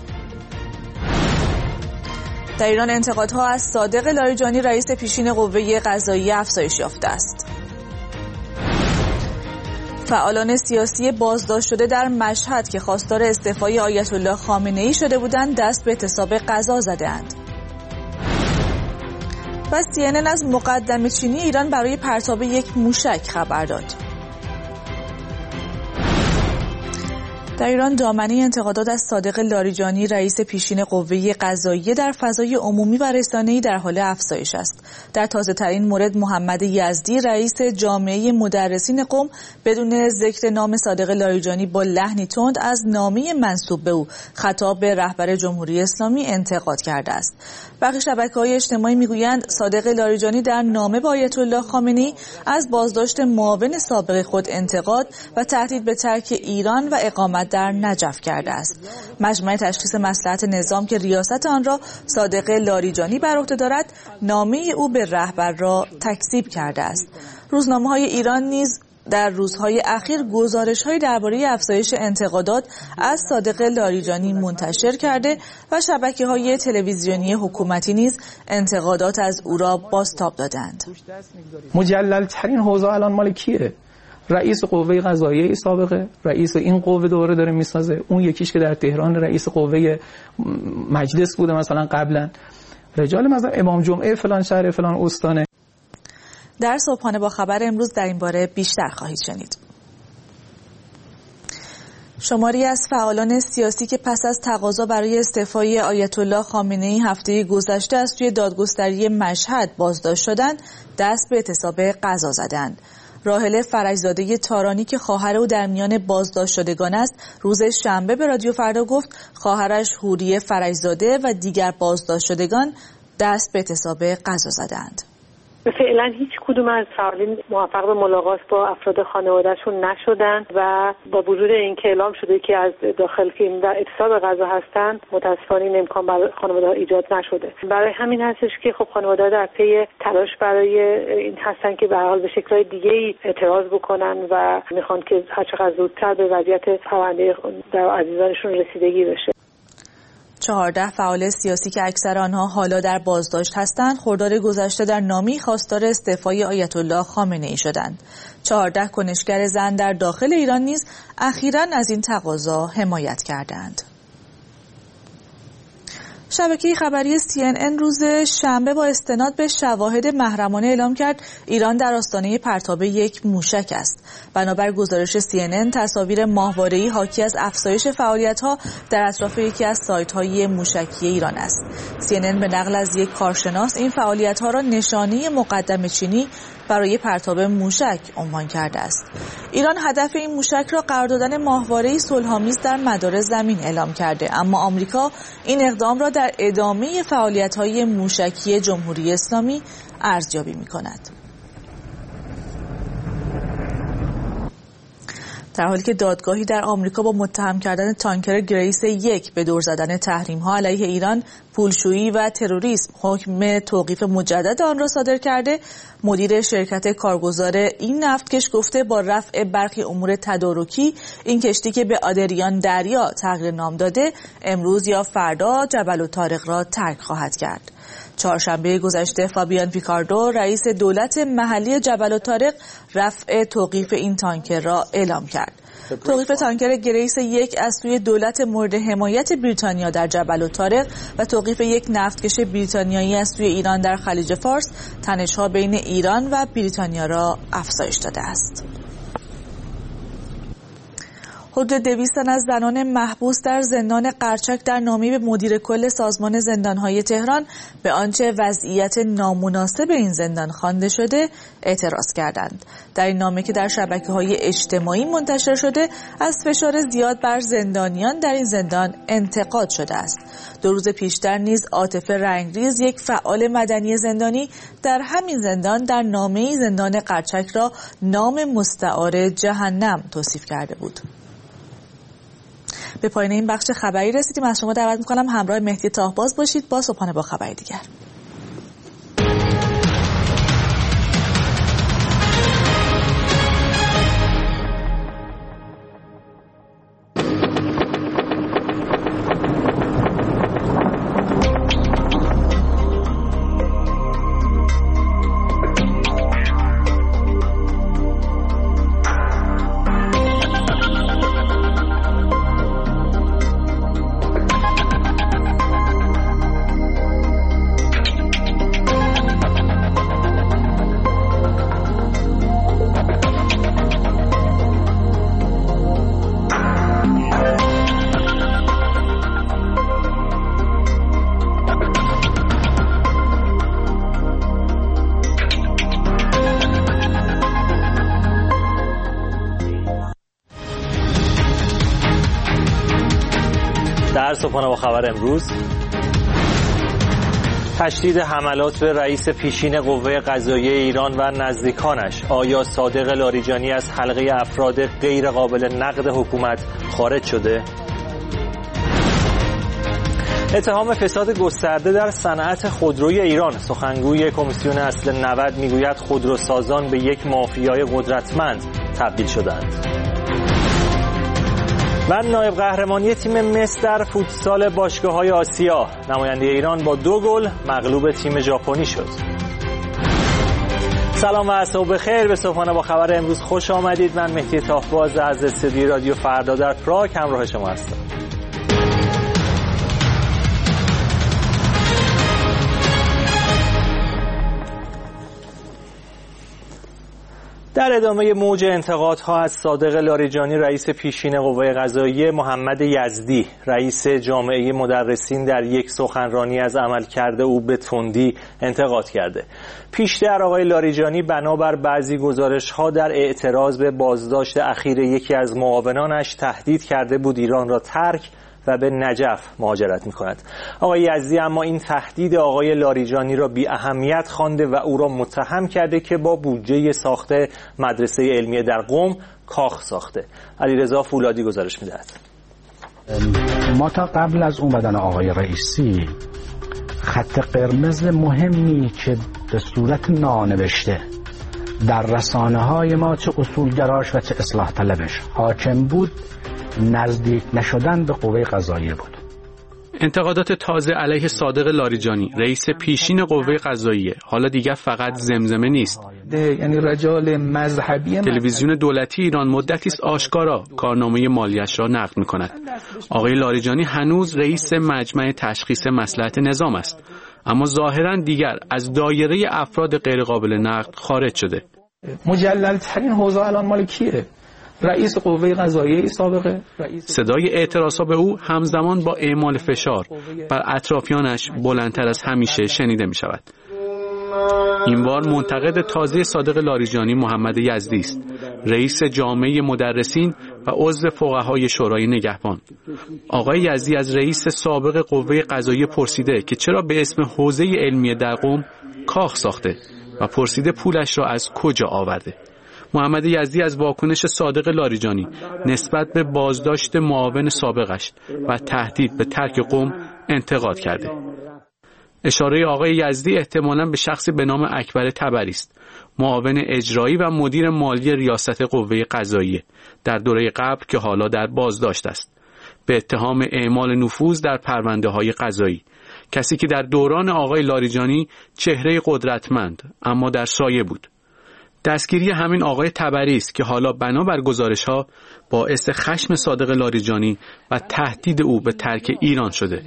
در ایران انتقادها از صادق لاریجانی رئیس پیشین قوه قضاییه افزایش یافته است. فعالان سیاسی بازداشت شده در مشهد که خواستار استعفای آیت الله خامنه‌ای شده بودند دست به اعتصاب غذا زده‌اند. و سی ان ان از مقدمه چینی ایران برای پرتاب یک موشک خبر داد. در ایران دامنه انتقادات از صادق لاریجانی رئیس پیشین قوه قضاییه در فضای عمومی و رسانه‌ای در حال افزایش است. در تازه‌ترین مورد محمد یزدی رئیس جامعه مدرسین قم بدون ذکر نام صادق لاریجانی با لحنی تند از نامه منسوب به او خطاب به رهبر جمهوری اسلامی انتقاد کرده است. برخی شبکه‌های اجتماعی میگویند صادق لاریجانی در نامه با آیت الله خامنه‌ای از بازداشت معاون سابق خود انتقاد و تهدید به ترک ایران و اقامت در نجف کرده است. مجمع تشخیص مصلحت نظام که ریاست آن را صادق لاریجانی بر عهده دارد، نامه او به رهبر را تکذیب کرده است. روزنامه‌های ایران نیز در روزهای اخیر گزارش‌هایی درباره افزایش انتقادات از صادق لاریجانی منتشر کرده و شبکه‌های تلویزیونی حکومتی نیز انتقادات از او را بازتاب دادند. مجلل‌ترین حوزه الان مال کیه؟ رئیس قوه قضاییه سابقه، رئیس این قوه دوره داره میسازه. اون یکیش که در تهران رئیس قوه مجلس بوده مثلا قبلا. رجال مثلا امام جمعه فلان شهر فلان استانه. در صبحانه با خبر امروز در این باره بیشتر خواهید شنید. شماری از فعالان سیاسی که پس از تقاضا برای استعفای آیت الله خامنه‌ای هفته گذشته از سوی دادگستری مشهد بازداشت شدند، دست به اعتصاب غذا زدند. راحله فرجزاده تارانی که خواهر او در میان بازداشت شدگان است، روز شنبه به رادیو فردا گفت خواهرش حوریه فرجزاده و دیگر بازداشت شدگان دست به اعتصاب غذا زدند. فعلا هیچ کدوم از فعالین موفق به ملاقات با افراد خانوادهشون نشدند و با وجود اینکه اعلام شده که از داخل که در اعتصاب غذا هستند، متاسفانه این امکان برای خانواده‌ها ایجاد نشده. برای همین هستش که خب خانواده‌ها در پی تلاش برای این هستن که به هر حال به شکل‌های دیگه‌ای اعتراض بکنن و میخوان که هر چقدر زودتر به وضعیت پرونده در عزیزانشون رسیدگی بشه. چهارده فعال سیاسی که اکثر آنها حالا در بازداشت هستند، خرداد گذشته در نامی خواستار استعفای آیت الله خامنه‌ای شدند. چهارده کنشگر زن در داخل ایران نیز اخیراً از این تقاضا حمایت کردند. شبکه خبری سی ان ان روز شنبه با استناد به شواهد محرمانه اعلام کرد ایران در آستانه پرتاب یک موشک است. بنابر گزارش سی ان ان، تصاویر ماهواره‌ای حاکی از افزایش فعالیت‌ها در اطراف یکی از سایت‌های موشکی ایران است. سی ان ان به نقل از یک کارشناس این فعالیت‌ها را نشانه مقدمه چینی برای پرتاب موشک عنوان کرده است. ایران هدف این موشک را قرار دادن ماهواره‌ای صلح‌آمیز در مدار زمین اعلام کرده، اما آمریکا این اقدام را در ادامه فعالیت‌های موشکی جمهوری اسلامی ارزیابی می‌کند. در حالی که دادگاهی در آمریکا با متهم کردن تانکر گریس یک به دور زدن تحریم‌ها علیه ایران، پولشویی و تروریسم حکم توقیف مجدد آن را صادر کرده، مدیر شرکت کارگزار این نفتکش گفته با رفع برخی امور تدارکی این کشتی که به آدریان دریا تغییر نام داده امروز یا فردا جبل الطارق را ترک خواهد کرد. چهارشنبه گذشته فابیان پیکاردو رئیس دولت محلی جبل الطارق رفع توقیف این تانکر را اعلام کرد. توقیف تانکر گریس یک از سوی دولت مورد حمایت بریتانیا در جبل الطارق و توقیف یک نفتکش بریتانیایی از سوی ایران در خلیج فارس تنش‌ها بین ایران و بریتانیا را افزایش داده است. حدود دویست تن از زنان محبوس در زندان قرچک در نامه‌ای به مدیر کل سازمان زندان‌های تهران به آنچه وضعیت نامناسب این زندان خوانده شده اعتراض کردند. در این نامه که در شبکه‌های اجتماعی منتشر شده از فشار زیاد بر زندانیان در این زندان انتقاد شده است. دو روز پیشتر نیز عاطفه رنگریز، یک فعال مدنی زندانی در همین زندان، در نامه‌ای زندان قرچک را نام مستعار جهنم توصیف کرده بود. به پایان این بخش خبری رسیدیم. از شما دعوت می‌کنم همراه مهدی تاهباز باشید با صبحانه با خبری دیگر. در صبحانه با خبر امروز: تشدید حملات به رئیس پیشین قوه قضاییه ایران و نزدیکانش. آیا صادق لاریجانی از حلقه افراد غیر قابل نقد حکومت خارج شده؟ اتهام فساد گسترده در صنعت خودروی ایران. سخنگوی کمیسیون اصل نود میگوید خودروسازان به یک مافیای قدرتمند تبدیل شدند. و نایب قهرمانی تیم مصر در فوتسال باشگاه‌های آسیا. نماینده ایران با دو گل مغلوب تیم ژاپنی شد. سلام و صبح بخیر. به صبحانه با خبر امروز خوش آمدید. من مهدی تاهباز از استودیوی رادیو فردا در پراگ همراه شما هستم. در ادامه موج انتقادها از صادق لاریجانی رئیس پیشین قوه قضاییه، محمد یزدی رئیس جامعه مدرسین در یک سخنرانی از عملکرد او به تندی انتقاد کرده. پیشتر آقای لاریجانی بنابر بعضی گزارش‌ها در اعتراض به بازداشت اخیر یکی از معاونانش تهدید کرده بود ایران را ترک و به نجف مهاجرت می‌کند. آقای یزدی اما این تهدید آقای لاریجانی را بی اهمیت خوانده و او را متهم کرده که با بودجه ساخته مدرسه علمیه در قم کاخ ساخته. علیرضا فولادی گزارش می‌دهد. ما تا قبل از اومدن آقای رئیسی خط قرمز مهمی که به صورت نانوشته در رسانه‌های ما چه اصولگراش و چه اصلاح طلبش حاکم بود، نزدیک نشدن به قوه قضاییه بود. انتقادات تازه علیه صادق لاریجانی رئیس پیشین قوه قضاییه حالا دیگر فقط زمزمه نیست. یعنی رجال مذهبی تلویزیون دولتی ایران مدتی است آشکارا کارنامه مالیش را نقد می‌کند. آقای لاریجانی هنوز رئیس مجمع تشخیص مصلحت نظام است، اما ظاهراً دیگر از دایره افراد غیرقابل نقد خارج شده. مجلل ترین حوزه الان مال کیه؟ رئیس قوه قضاییه سابقه. صدای اعتراضات به او همزمان با اعمال فشار بر اطرافیانش بلندتر از همیشه شنیده می شود. این بار منتقد تازه صادق لاریجانی محمد یزدی است، رئیس جامعه مدرسین و عضو فقهای شورای نگهبان. آقای یزدی از رئیس سابق قوه قضاییه پرسیده که چرا به اسم حوزه علمیه در قم کاخ ساخته و پرسیده پولش را از کجا آورده. محمد یزدی از واکنش صادق لاریجانی نسبت به بازداشت معاون سابقش و تهدید به ترک قم انتقاد کرده. اشاره آقای یزدی احتمالاً به شخصی به نام اکبر طبری است، معاون اجرایی و مدیر مالی ریاست قوه قضاییه در دوره قبل که حالا در بازداشت است به اتهام اعمال نفوذ در پرونده‌های قضایی. کسی که در دوران آقای لاریجانی چهره قدرتمند اما در سایه بود. دستگیری همین آقای طبری است که حالا بنابر گزارش‌ها باعث خشم صادق لاریجانی و تهدید او به ترک ایران شده.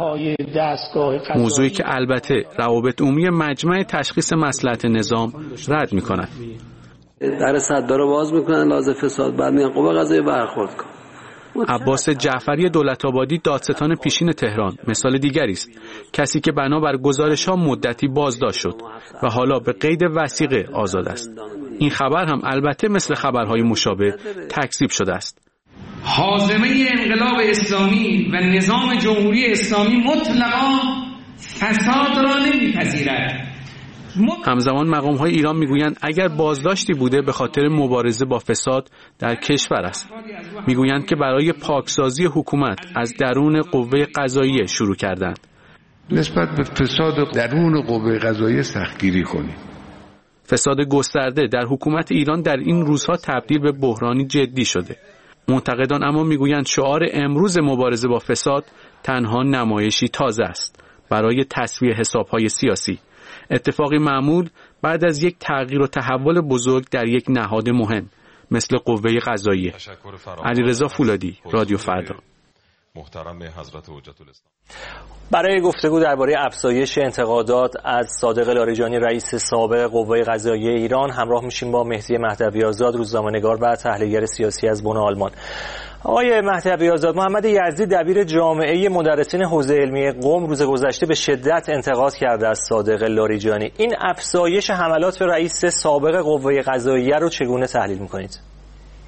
موضوعی که البته روابط عمومی مجمع تشخیص مصلحت نظام رد می‌کند. در صدر رو باز می‌کنن لازم فساد، بعد میان قوه قضاییه برخورد کن. عباس جعفری دولت‌آبادی دادستان پیشین تهران مثال دیگری است، کسی که بنابر گزارش‌ها مدتی بازداشت شد و حالا به قید وثیقه آزاد است. این خبر هم البته مثل خبرهای مشابه تکذیب شده است. حازمه انقلاب اسلامی و نظام جمهوری اسلامی مطلقاً فساد را نمی‌پذیرد. همزمان مقام‌های ایران میگویند اگر بازداشتی بوده به خاطر مبارزه با فساد در کشور است. میگویند که برای پاکسازی حکومت از درون قوه قضاییه شروع کردند. نسبت به فساد درون قوه قضاییه سختگیری کنید. فساد گسترده در حکومت ایران در این روزها تبدیل به بحرانی جدی شده. منتقدان اما میگویند شعار امروز مبارزه با فساد تنها نمایشی تازه است برای تسویه حساب‌های سیاسی. اتفاقی معمول بعد از یک تغییر و تحول بزرگ در یک نهاد مهم مثل قوه قضاییه. علیرضا فولادی، رادیو فردا. محترم حضرت حجت الاسلام. برای گفتگو درباره افزایش انتقادات از صادق لاریجانی رئیس سابق قوه قضاییه ایران همراه میشیم با مهدی مهدوی آزاد، روزنامه‌نگار و تحلیلگر سیاسی از بن آلمان. آقای مهدوی آزاد، محمد یزدی دبیر جامعه مدرسین حوزه علمی قم روز گذشته به شدت انتقاد کرده از صادق لاریجانی. این افزایش حملات به رئیس سابق قوه قضاییه رو چگونه تحلیل می‌کنید؟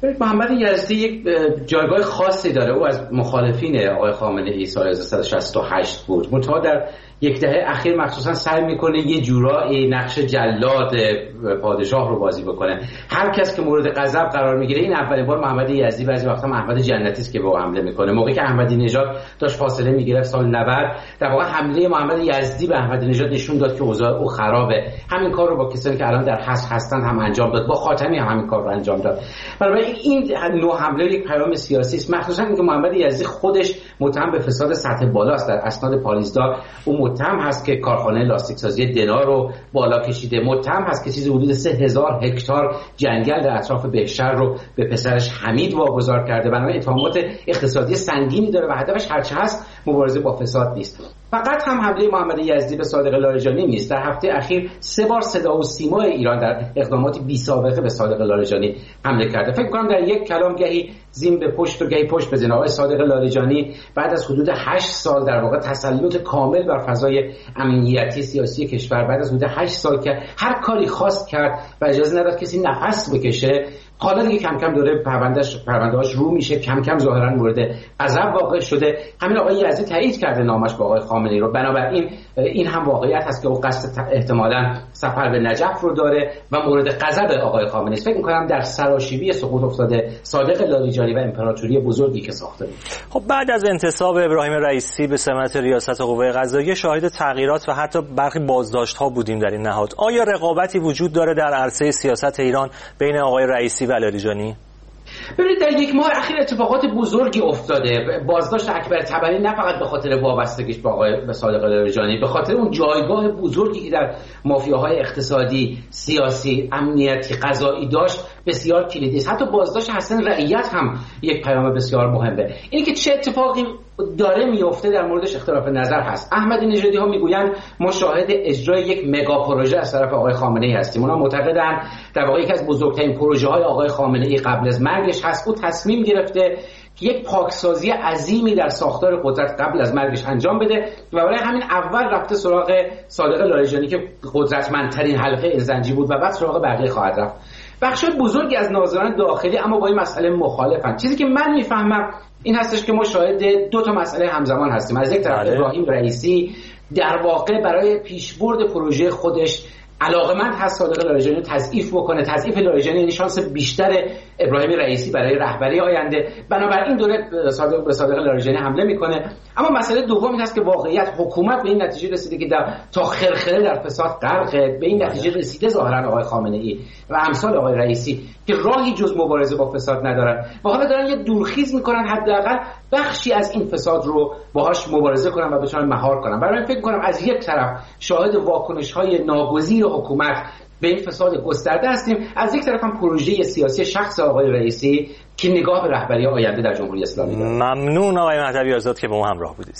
محمد یزدی یک جایگاه خاصی داره. او از مخالفین آقای خامنه ای سال هزار و سیصد و شصت و هشت بود. منتها در یک دهه اخیر مخصوصا سعی میکنه یه جورایی نقش جلاد پادشاه رو بازی بکنه. هر کس که مورد غضب قرار میگیره، این اولین بار محمد یزدی بعضی وقتا احمد جنتی است که به او حمله میکنه. موقعی که احمدی نژاد داشت فاصله میگرفت سال نود، در واقع حمله محمد یزدی به احمدی نژاد نشون داد که اوضاع او خرابه. همین کار رو با کسانی که الان در حبس هستند هم انجام داد. با خاتمی هم همین کار رو انجام داد. برای این نوع حمله یک پیام سیاسی است، مخصوصا اینکه محمد یزدی خودش متهم به فساد سطح بالاست. در اسناد پالیزدار او متهم هست که کارخانه لاستیک سازی دنا رو بالا کشیده، متهم هست که چیزی حدود سه هزار هکتار جنگل در اطراف بهشهر رو به پسرش حمید واگذار کرده. بنابراین اتهامات اقتصادی سنگینی داره و هدفش هرچه هست مبارزه با فساد نیست. فقط هم حمله محمد یزدی به صادق لاریجانی نیست. در هفته اخیر سه بار صدا و سیما ایران در اقدامات بی سابقه به صادق لاریجانی حمله کرده. فکر کنم در یک کلام گهی زین به پشت و گهی پشت بزنه. آقای صادق لاریجانی بعد از حدود هشت سال در واقع تسلط کامل بر فضای امنیتی سیاسی کشور، بعد از حدود هشت سال که هر کاری خواست کرد و اجازه نداد کسی نفس بکشه، حالا دیگه کم کم داره پروندهش پروندهاش رو میشه، کم کم ظاهرا مورد غضب واقع شده. همین آقای یزدی تایید کرده نامش با آقای خامنه‌ای رو. بنابراین این هم واقعیت هست که او قصد احتمالاً سفر به نجف رو داره و مورد غضب آقای خامنه‌ای است. فکر می‌کنم در سراشیبی سقوط افتاده صادق لاریجانی و امپراتوری بزرگی که ساخته بود. خب بعد از انتصاب ابراهیم رئیسی به سمت ریاست قوه قضاییه شاهد تغییرات و حتی برخی بازداشت‌ها بودیم در این نهاد. آیا رقابتی وجود داره در عرصه سیاست ایران بین آقای رئیسی و لاریجانی؟ ببینید در یک ماه اخیر اتفاقات بزرگی افتاده. بازداشت اکبر طبری نه فقط به خاطر وابستگیش به آقای صادق لاریجانی، به خاطر اون جایگاه بزرگی که در مافیاهای اقتصادی، سیاسی، امنیتی، قضایی داشت بسیار کلیدی است. حتی بازداشت حسن رعیت هم یک پیام بسیار مهمه. اینکه چه اتفاقی داره میفته در موردش اختلاف نظر هست. احمدی نژادی ها میگویند ما شاهد اجرای یک مگا پروژه از طرف آقای خامنه ای هستیم. اونا معتقدن در واقع یکی از بزرگترین پروژه های آقای خامنه ای قبل از مرگش هست. او تصمیم گرفته که یک پاکسازی عظیمی در ساختار قدرت قبل از مرگش انجام بده و برای همین اول رفته سراغ صادق لاریجانی که قدرتمندترین حلقه این زنجیر بود و بعد سراغ بقیه خواهد رفت. بخش بزرگی از ناظران داخلی اما با این مسئله مخالفن. چیزی که من میفهمم این هستش که ما شاهد دو تا مسئله همزمان هستیم. از یک طرف ابراهیم رئیسی در واقع برای پیشبرد پروژه خودش علاقمند هست صادق لاریجانی رو تضعیف بکنه. تضعیف لاریجانی یعنی شانس بیشتر ابراهیم رئیسی برای رهبری آینده. بنابراین داره صادق به صادق لاریجانی حمله میکنه. اما مسئله دوم این هست که واقعیت حکومت به این نتیجه رسیده که در تا خرخره در فساد غرقه. به این نتیجه رسیده ظاهرا آقای خامنه ای و امثال آقای رئیسی که راهی جز مبارزه با فساد ندارن و حالا دارن یه دورخیز میکنن حداقل بخشی از این فساد رو باهاش مبارزه کنن و بتونن مهار کنن. برای من فکر کنم از یک طرف شاهد واکنش‌های ناگزیر حکومت به این فساد گسترده هستیم، از یک طرف هم پروژه سیاسی شخص آقای رئیسی که نگاه به رهبری آینده در جمهوری اسلامی داره. ممنون آقای مهدوی آزاد که با ما همراه بودید.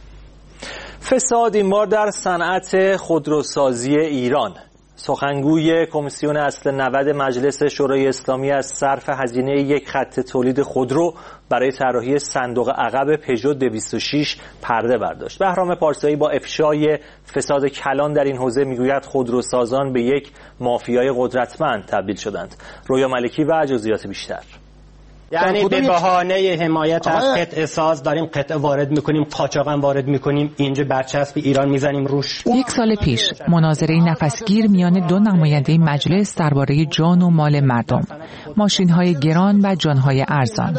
فساد این بار در صنعت خودروسازی ایران. سخنگوی کمیسیون اصل نود مجلس شورای اسلامی از صرف هزینه یک خط تولید خودرو برای طراحی صندوق عقب پژو دویست و شش پرده برداشت. بهرام پارسایی با افشای فساد کلان در این حوزه میگوید خودروسازان به یک مافیای قدرتمند تبدیل شدند. رویا ملکی و جزئیات بیشتر. یعنی به بهانه حمایت از قطع ساز داریم قطع وارد میکنیم، قاچاقم وارد میکنیم، اینجا برچسب ایران میزنیم روش. یک سال پیش مناظره نفسگیر میان دو نماینده مجلس درباره جان و مال مردم، ماشین‌های گران و جان‌های ارزان.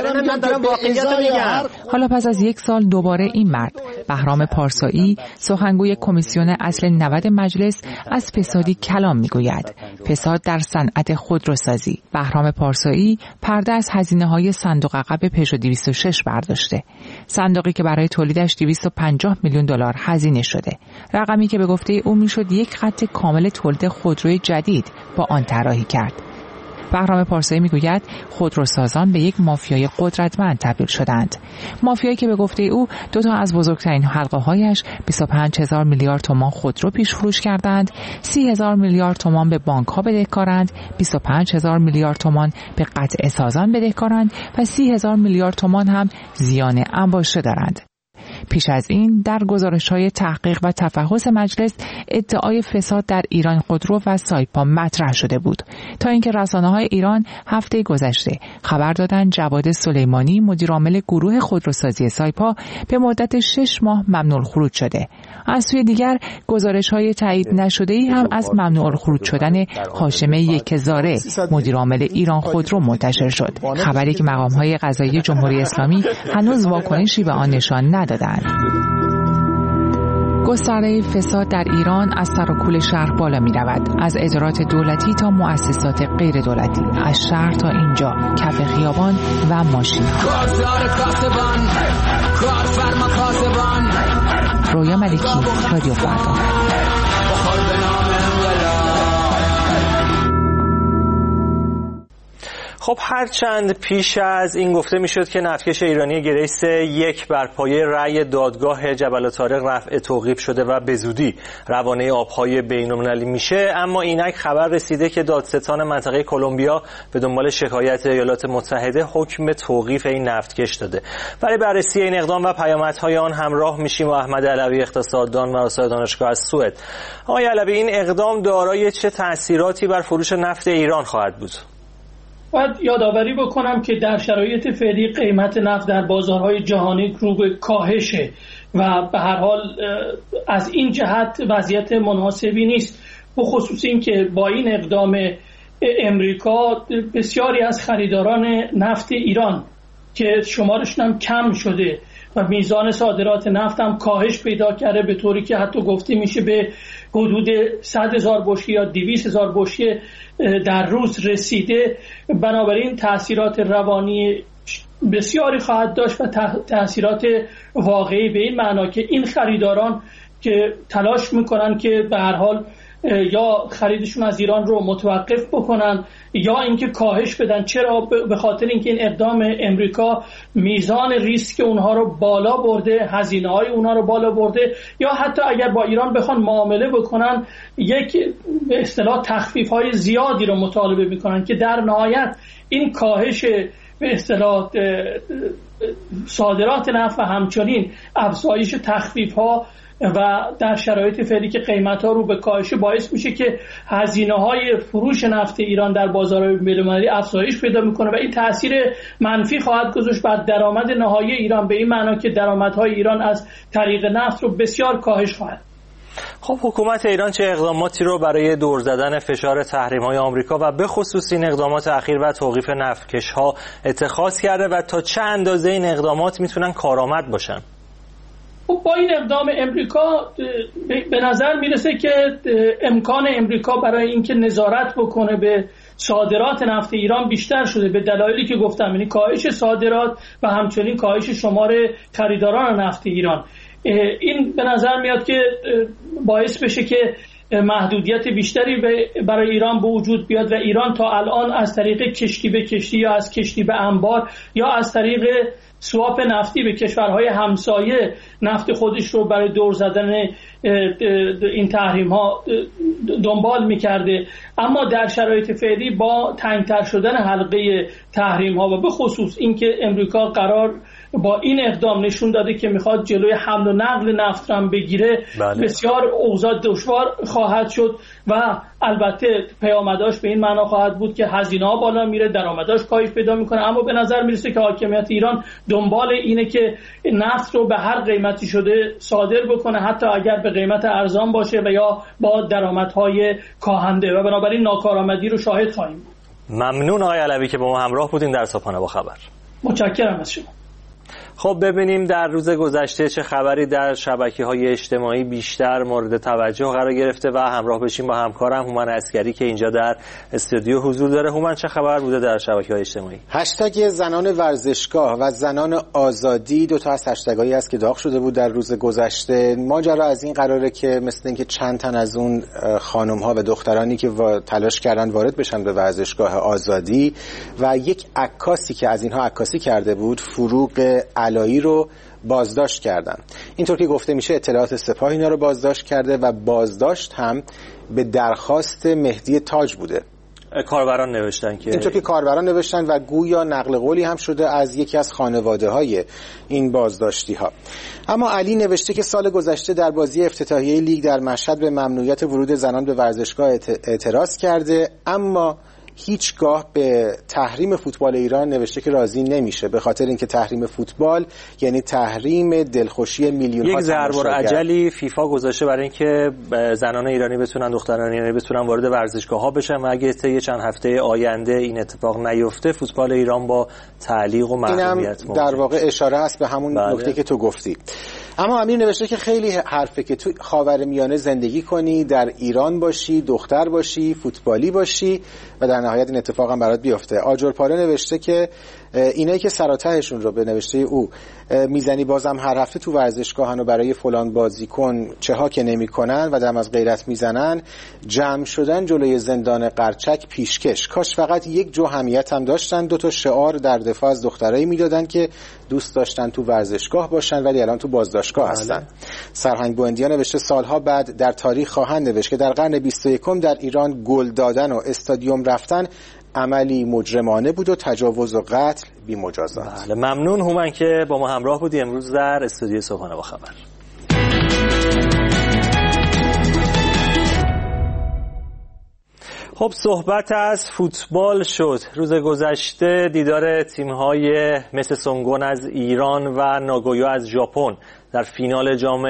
حالا پس از یک سال دوباره این مرد بهرام پارسایی سخنگوی کمیسیون اصل نود مجلس از فسادی کلام میگوید. فساد در صنعت خودروسازی. بهرام پارسایی پرده از هزینه‌های صندوق عقب پژو دویست و شش برداشته. صندوقی که برای تولیدش دویست و پنجاه میلیون دلار هزینه شده. رقمی که به گفته او میشد یک خط کامل تولید خودروی جدید با آن طراحی کرد. بهرام پارسایی میگوید خودروسازان به یک مافیای قدرتمند تبدیل شدند. مافیایی که به گفته او دو تا از بزرگترین حلقه‌هایش بیست و پنج هزار میلیارد تومان خودرو پیش فروش کردند، سی هزار میلیارد تومان به بانک‌ها بدهکارند، بیست و پنج هزار میلیارد تومان به قطع سازان بدهکارند و سی هزار میلیارد تومان هم زیان انباشته دارند. پیش از این در گزارش‌های تحقیق و تفحص مجلس ادعای فساد در ایران خودرو و سایپا مطرح شده بود تا اینکه رسانه‌های ایران هفته گذشته خبر دادند جواد سلیمانی مدیرعامل گروه خودروسازی سایپا به مدت شش ماه ممنوع الخروج شده. از سوی دیگر گزارش‌های تایید نشده‌ای هم از ممنوع الخروج شدن هاشم یکزاره مدیرعامل ایران خودرو منتشر شد، خبری که مقام‌های قضایی جمهوری اسلامی هنوز واکنشی به آن نشان ندادند. گستره فساد در ایران از سر و کول شهر بالا می رود. از ادارات دولتی تا مؤسسات غیر دولتی، از شهر تا اینجا، کف خیابان و ماشین ها. رویا ملکی، رادیو فردا. خب هرچند پیش از این گفته میشد که نفتکش ایرانی گریس یک بر پایه رأی دادگاه جبل طارق رفع توقیف شده و به زودی روانه آبهای بین‌المللی میشه، اما اینک خبر رسیده که دادستان منطقه کلمبیا به دنبال شکایت ایالات متحده حکم توقیف این نفتکش داده. برای بررسی این اقدام و پیامدهای آن همراه میشیم با احمد علوی، اقتصاددان و استاد دانشگاه از سوئد. آقای علوی، این اقدام دارای چه تأثیراتی بر فروش نفت ایران خواهد بود؟ باید یادآوری بکنم که در شرایط فعلی قیمت نفت در بازارهای جهانی رو به کاهشه و به هر حال از این جهت وضعیت مناسبی نیست، به خصوص این که با این اقدام امریکا بسیاری از خریداران نفت ایران که شمارشون هم کم شده و میزان صادرات نفت هم کاهش پیدا کرده، به طوری که حتی گفته میشه به حدود صد هزار بشکه یا دویست هزار بشکه در روز رسیده. بنابراین تأثیرات روانی بسیاری خواهد داشت و تأثیرات واقعی به این معنا که این خریداران که تلاش میکنن که به هر حال یا خریدشون از ایران رو متوقف بکنن یا اینکه کاهش بدن. چرا؟ به خاطر اینکه این اقدام امریکا میزان ریسک اونها رو بالا برده، هزینه‌های اونها رو بالا برده، یا حتی اگر با ایران بخوان معامله بکنن یک به اصطلاح تخفیف‌های زیادی رو مطالبه میکنن که در نهایت این کاهش به اصطلاح صادرات نفت و همچنین افزایش تخفیف‌ها و در شرایط فعلی که قیمت‌ها رو به کاهش باعث میشه که هزینه‌های فروش نفت ایران در بازارهای بین‌المللی افزایش پیدا میکنه و این تأثیر منفی خواهد گذاشت بر درآمد نهایی ایران، به این معنا که درآمدهای ایران از طریق نفت رو بسیار کاهش خواهد. خب حکومت ایران چه اقداماتی رو برای دور زدن فشار تحریم‌های آمریکا و به خصوص این اقدامات اخیر و توقیف نفتکش‌ها اتخاذ کرده و تا چه اندازه این اقدامات میتونن کارآمد باشن؟ با این اقدام امریکا به نظر میرسه که امکان امریکا برای اینکه نظارت بکنه به صادرات نفت ایران بیشتر شده، به دلایلی که گفتم، یعنی کاهش صادرات و همچنین کاهش شمار خریداران نفت ایران. این به نظر میاد که باعث بشه که محدودیت بیشتری برای ایران به وجود بیاد و ایران تا الان از طریق کشتی به کشتی یا از کشتی به انبار یا از طریق سواپ نفتی به کشورهای همسایه نفت خودش رو برای دور زدن این تحریم ها دنبال میکرده. اما در شرایط فعلی با تنگتر شدن حلقه تحریم ها و به خصوص اینکه امریکا قرار با این اقدام نشون داده که میخواد جلوی حمل و نقل نفت رو بگیره، بله. بسیار اوضاع دشوار خواهد شد و البته پیامداش به این معنا خواهد بود که هزینه ها بالا میره، درآمداش کاهش پیدا میکنه. اما به نظر میرسه که حاکمیت ایران دنبال اینه که نفت رو به هر قیمتی شده صادر بکنه، حتی اگر به قیمت ارزان باشه و یا با درآمدهای کاهنده، و بنابراین ناکارآمدی رو شاهد خواهیم بود. ممنون آقای علوی که با ما همراه بودین در صبحانه با خبر. متشکرم از شما. خب ببینیم در روز گذشته چه خبری در شبکه‌های اجتماعی بیشتر مورد توجه قرار گرفته و همراه بشیم با همکارم هومن عسکری که اینجا در استودیو حضور داره. هومن، چه خبر بوده در شبکه‌های اجتماعی؟ هشتگ زنان ورزشگاه و زنان آزادی دو تا از هشتگایی است که داغ شده بود در روز گذشته. ماجرا از این قراره که مثل اینکه چند تن از اون خانم‌ها و دخترانی که تلاش کردن وارد بشن به ورزشگاه آزادی و یک عکاسی که از اینها عکاسی کرده بود، فروغ علایی رو بازداشت کردن. اینطور که گفته میشه اطلاعات سپاه اینا رو بازداشت کرده و بازداشت هم به درخواست مهدی تاج بوده. کاربران نوشتن که اینطور که کاربران نوشتن و گویا نقل قولی هم شده از یکی از خانواده‌های این بازداشتی‌ها. اما علی نوشته که سال گذشته در بازی افتتاحیه لیگ در مشهد به ممنوعیت ورود زنان به ورزشگاه اعتراض کرده، اما هیچگاه به تحریم فوتبال ایران نوشته که راضی نمیشه، به خاطر اینکه تحریم فوتبال یعنی تحریم دلخوشی میلیون ها یک ضرب العجلی فیفا گذاشته برای اینکه زنان ایرانی بتونن، دختران ایرانی بتونن وارد ورزشگاه‌ها بشن و اگه طی چند هفته آینده این اتفاق نیفته فوتبال ایران با تعلیق و محرومیت مواجه. در واقع اشاره است به همون بله. نکته که تو گفتی. اما امیر نوشته که خیلی حرفه که تو خاورمیانه زندگی کنی، در ایران باشی، دختر باشی، فوتبالی باشی و در نهایت این اتفاق هم برات بیفته. آجرپاره نوشته که اینایی که سراتهشون رو به نوشته او میزنی بازم هر هفته تو ورزشگاهن و برای فلان بازیکن چه ها که نمی‌کنن و دم از غیرت میزنن، جمع شدن جلوی زندان قرچک پیشکش. کاش فقط یک جو همیت هم داشتن، دو تا شعار در دفاع از دخترایی میدادن که دوست داشتن تو ورزشگاه باشن ولی الان تو بازداشتگاه هستن. سرهنگ بوندیا نوشته سالها بعد در تاریخ خواهند نوشت که در قرن بیست و یکم در ایران گل دادن و استادیوم رفتن عملی مجرمانه بود و تجاوز و قتل بی مجازات. بله ممنون هومن که با ما همراه بودی امروز در استودیو صبحانه با خبر. خب صحبت از فوتبال شد. روز گذشته دیدار تیم‌های مثل سونگون از ایران و ناگویا از ژاپن در فینال جام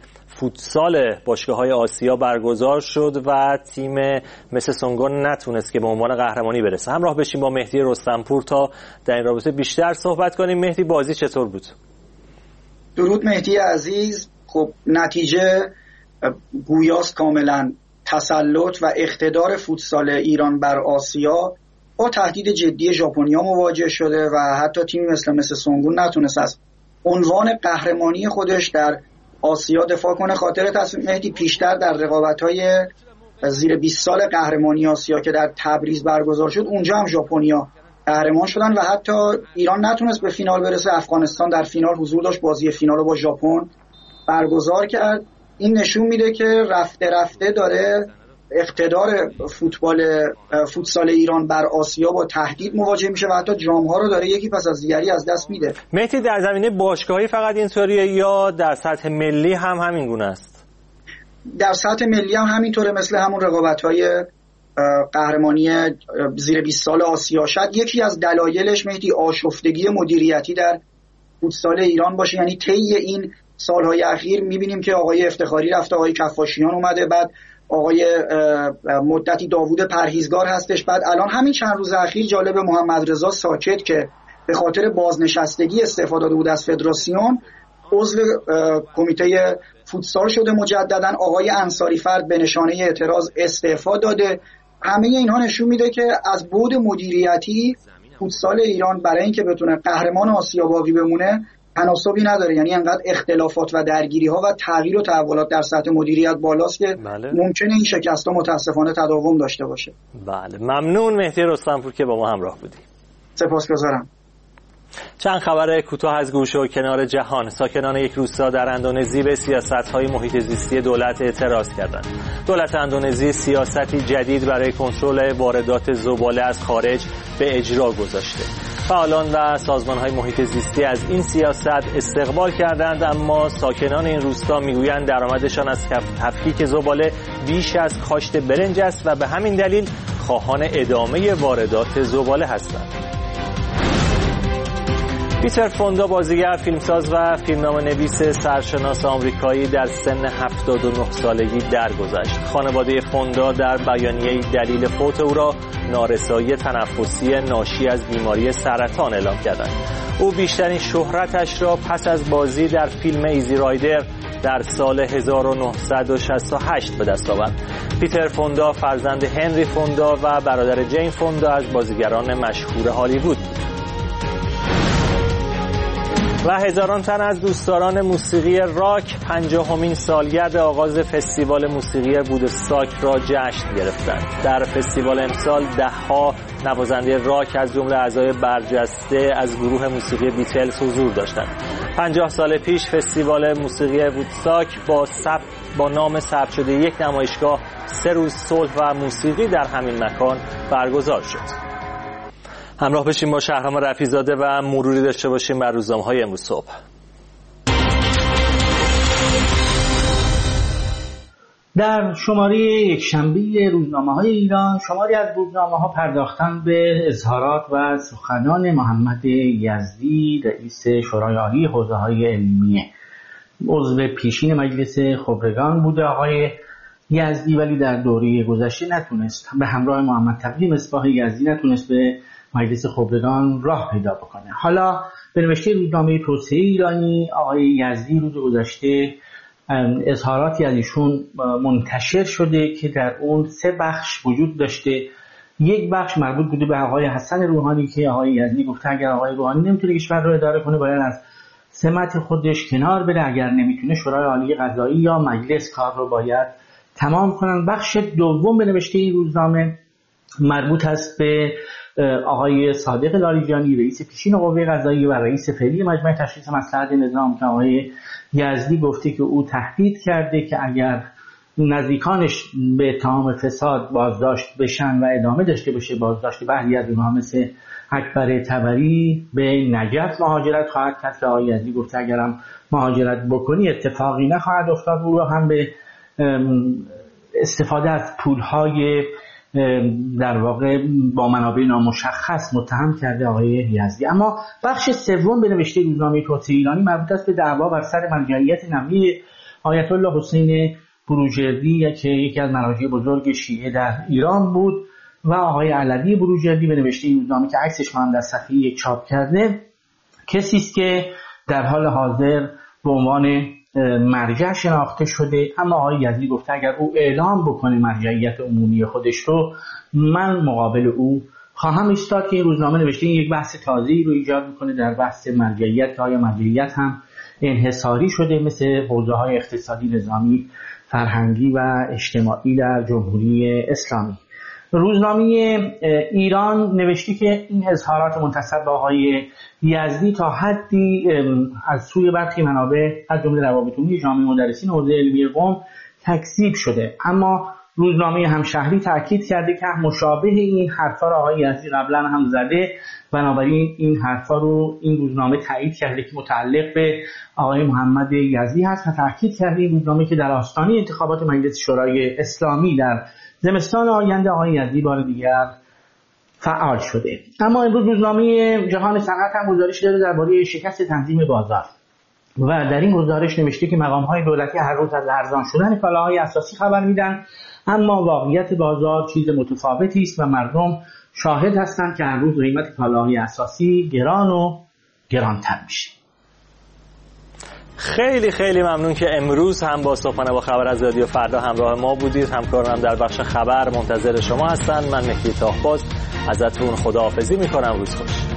فوتسال باشگاه‌های آسیا برگزار شد و تیم مثل سونگون نتونست که به عنوان قهرمانی برسه. همراه بشیم با مهدی رستمپور تا در این رابطه بیشتر صحبت کنیم. مهدی بازی چطور بود؟ درود مهدی عزیز. خب نتیجه گویاست کاملا تسلط و اقتدار فوتسال ایران بر آسیا با تهدید جدی ژاپنیا مواجه شده و حتی تیمی مثل مثل سونگون نتونست از عنوان قهرمانی خودش در آسیا دفاع کنه. خاطرت هست مهدی پیشتر در رقابت‌های زیر بیست سال قهرمانی آسیا که در تبریز برگزار شد اونجا هم ژاپنیا قهرمان شدن و حتی ایران نتونست به فینال برسه. افغانستان در فینال حضور داشت، بازی فینال رو با ژاپن برگزار کرد. این نشون میده که رفته رفته داره اقتدار فوتبال فوتسال ایران بر آسیا با تهدید مواجه میشه و حتی جام‌ها رو داره یکی پس از دیگری از دست میده. مهدی در زمینه باشگاهی فقط اینطوریه یا در سطح ملی هم همین گونه است؟ در سطح ملی هم همینطوره، مثل همون رقابت‌های قهرمانی زیر بیست سال آسیا. شاید یکی از دلایلش مهدی آشفتگی مدیریتی در فوتسال ایران باشه. یعنی طی این سالهای اخیر میبینیم که آقای افتخاری رفته، آقای کفاشیان اومده، بعد آقای مدتی داوود پرهیزگار هستش، بعد الان همین چند روز اخیر جالب محمد رضا ساکت که به خاطر بازنشستگی استعفا داده بود از فدراسیون عضو کمیته فوتسال شده مجددا. آقای انصاری فرد به نشانه اعتراض استعفا داده. همه اینها نشون میده که از بعد مدیریتی فوتسال ایران برای اینکه بتونه قهرمان آسیا باقی بمونه تناسبی نداره. یعنی انقدر اختلافات و درگیری ها و تغییر و تحولات در سطح مدیریت بالاست که بله. ممکنه این شکست ها متاسفانه تداوم داشته باشه. بله ممنون مهدی رستمپور که با ما همراه بودی. سپاسگزارم. چند خبر کوتاه از گوشه و کنار جهان. ساکنان یک روستا در اندونزی به سیاست‌های محیط زیستی دولت اعتراض کردند. دولت اندونزی سیاستی جدید برای کنترل واردات زباله از خارج به اجرا گذاشته. فعالان و سازمان‌های محیط زیستی از این سیاست استقبال کردند، اما ساکنان این روستا میگویند درآمدشان از تفکیک زباله بیش از کاشت برنج است و به همین دلیل خواهان ادامه واردات زباله هستند. پیتر فوندا بازیگر، فیلمساز و فیلمنامه‌نویس سرشناس آمریکایی در سن هفتاد و نه سالگی درگذشت. خانواده فوندا در بیانیه‌ای دلیل فوت او را نارسایی تنفسی ناشی از بیماری سرطان اعلام کردند. او بیشترین شهرتش را پس از بازی در فیلم ایزی رایدر در سال هزار و نهصد و شصت و هشت به دست آورد. پیتر فوندا فرزند هنری فوندا و برادر جین فوندا از بازیگران مشهور هالیوود بود. و هزاران تن از دوستداران موسیقی راک پنجاهمین سالگرد آغاز فستیوال موسیقی وودستاک را جشن گرفتند. در فستیوال امسال ده‌ها نوازنده راک از جمله اعضای برجسته از گروه موسیقی بیتلز حضور داشتند. پنجاه سال پیش فستیوال موسیقی وودستاک با سب با نام ثبت شده یک نمایشگاه سه روز صلح و موسیقی در همین مکان برگزار شد. همراه بشیم با شهرام رفیع‌زاده و مروری داشته باشیم بر روزنامه‌های امروز صبح. در شماره یکشنبه روزنامه‌های ایران شماری از روزنامه‌ها پرداختن به اظهارات و سخنان محمد یزدی رئیس شورای عالی حوزه‌های علمیه. عضو پیشین مجلس خبرگان بوده آقای یزدی، ولی در دوره گذشته نتونست به همراه محمد تقی مصباح یزدی نتونست به مجلس خبرگان راه پیدا بکنه. حالا به نوشته روزنامه توسعه ایرانی آقای یزدی روز گذشته اظهاراتی از ایشون منتشر شده که در اون سه بخش وجود داشته. یک بخش مربوط بوده به آقای حسن روحانی که آقای یزدی گفته اگر آقای روحانی نمیتونه کشور رو اداره کنه باید از سمت خودش کنار بره، اگر نمیتونه شورای عالی قضایی یا مجلس کار رو باید تمام کنن. بخش دوم به نوشته این روزنامه مربوط است به آقای صادق لاریجانی رئیس پیشین قوه قضاییه و رئیس فعلی مجمع تشخیص مصلحت نظام که آقای یزدی گفته که او تهدید کرده که اگر نزدیکانش به اتهام فساد بازداشت بشن و ادامه داشته باشه بازداشت بعضی از اونها مثل اکبر طبری به نجف مهاجرت خواهد کرد که آقای یزدی گفته اگرم مهاجرت بکنی اتفاقی نخواهد افتاد. او هم به استفاده از پولهای در واقع با منابع نامشخص متهم کرده آقای یزدی. اما بخش سوم به نوشته روزنامه توسعه ایرانی مربوط است به دعوا بر سر مرجعیت نمایی آیت الله حسین بروجردی که یکی از مراجع بزرگ شیعه در ایران بود و آقای علوی بروجردی به نوشته این روزنامه که عکسش هم در صفحه یک چاپ کرده کسی است که در حال حاضر به عنوان مرجع شناخته شده. اما آقای یزدی گفته اگر او اعلام بکنه مرجعیت عمومی خودش رو من مقابل او خواهم ایستاد. که این روزنامه نوشته این یک بحث تازه‌ای رو ایجاد میکنه در بحث مرجعیت که آیا مرجعیت هم انحصاری شده مثل حوزه‌های اقتصادی، نظامی، فرهنگی و اجتماعی در جمهوری اسلامی. روزنامه ایران نوشته که این اظهارات منتسب به آقای یزدی تا حدی از سوی برخی منابع از جمله روابط عمومی جامعه مدرسین حوزه علمی قم تکذیب شده. اما روزنامه همشهری تاکید کرده که مشابه این حرفا را آقای یزدی قبلا هم زده، بنابراین این حرفا رو این روزنامه تایید کرده که متعلق به آقای محمد یزدی هست و تاکید کرده این روزنامه که در آستانه انتخابات مجلس شورای اسلامی در زمستان آینده آقای یزدی بار دیگر فعال شده. اما امروز روزنامه جهان صنعت هم گزارش داده درباره شکست تنظیم بازار و در این گزارش نوشته که مقام‌های دولتی هر روز از ارزان شدن کالاهای اساسی خبر میدن، اما واقعیت بازار چیز متفاوتی است و مردم شاهد هستند که هر روز قیمت کالاهای اساسی گران و گرانتر میشه. خیلی خیلی ممنون که امروز هم با صبحانه با خبر از رادیو فردا همراه ما بودید. همکارانم در بخش خبر منتظر شما هستند. من مهدی طاهباز ازتون خداحافظی میکنم. روز خوش.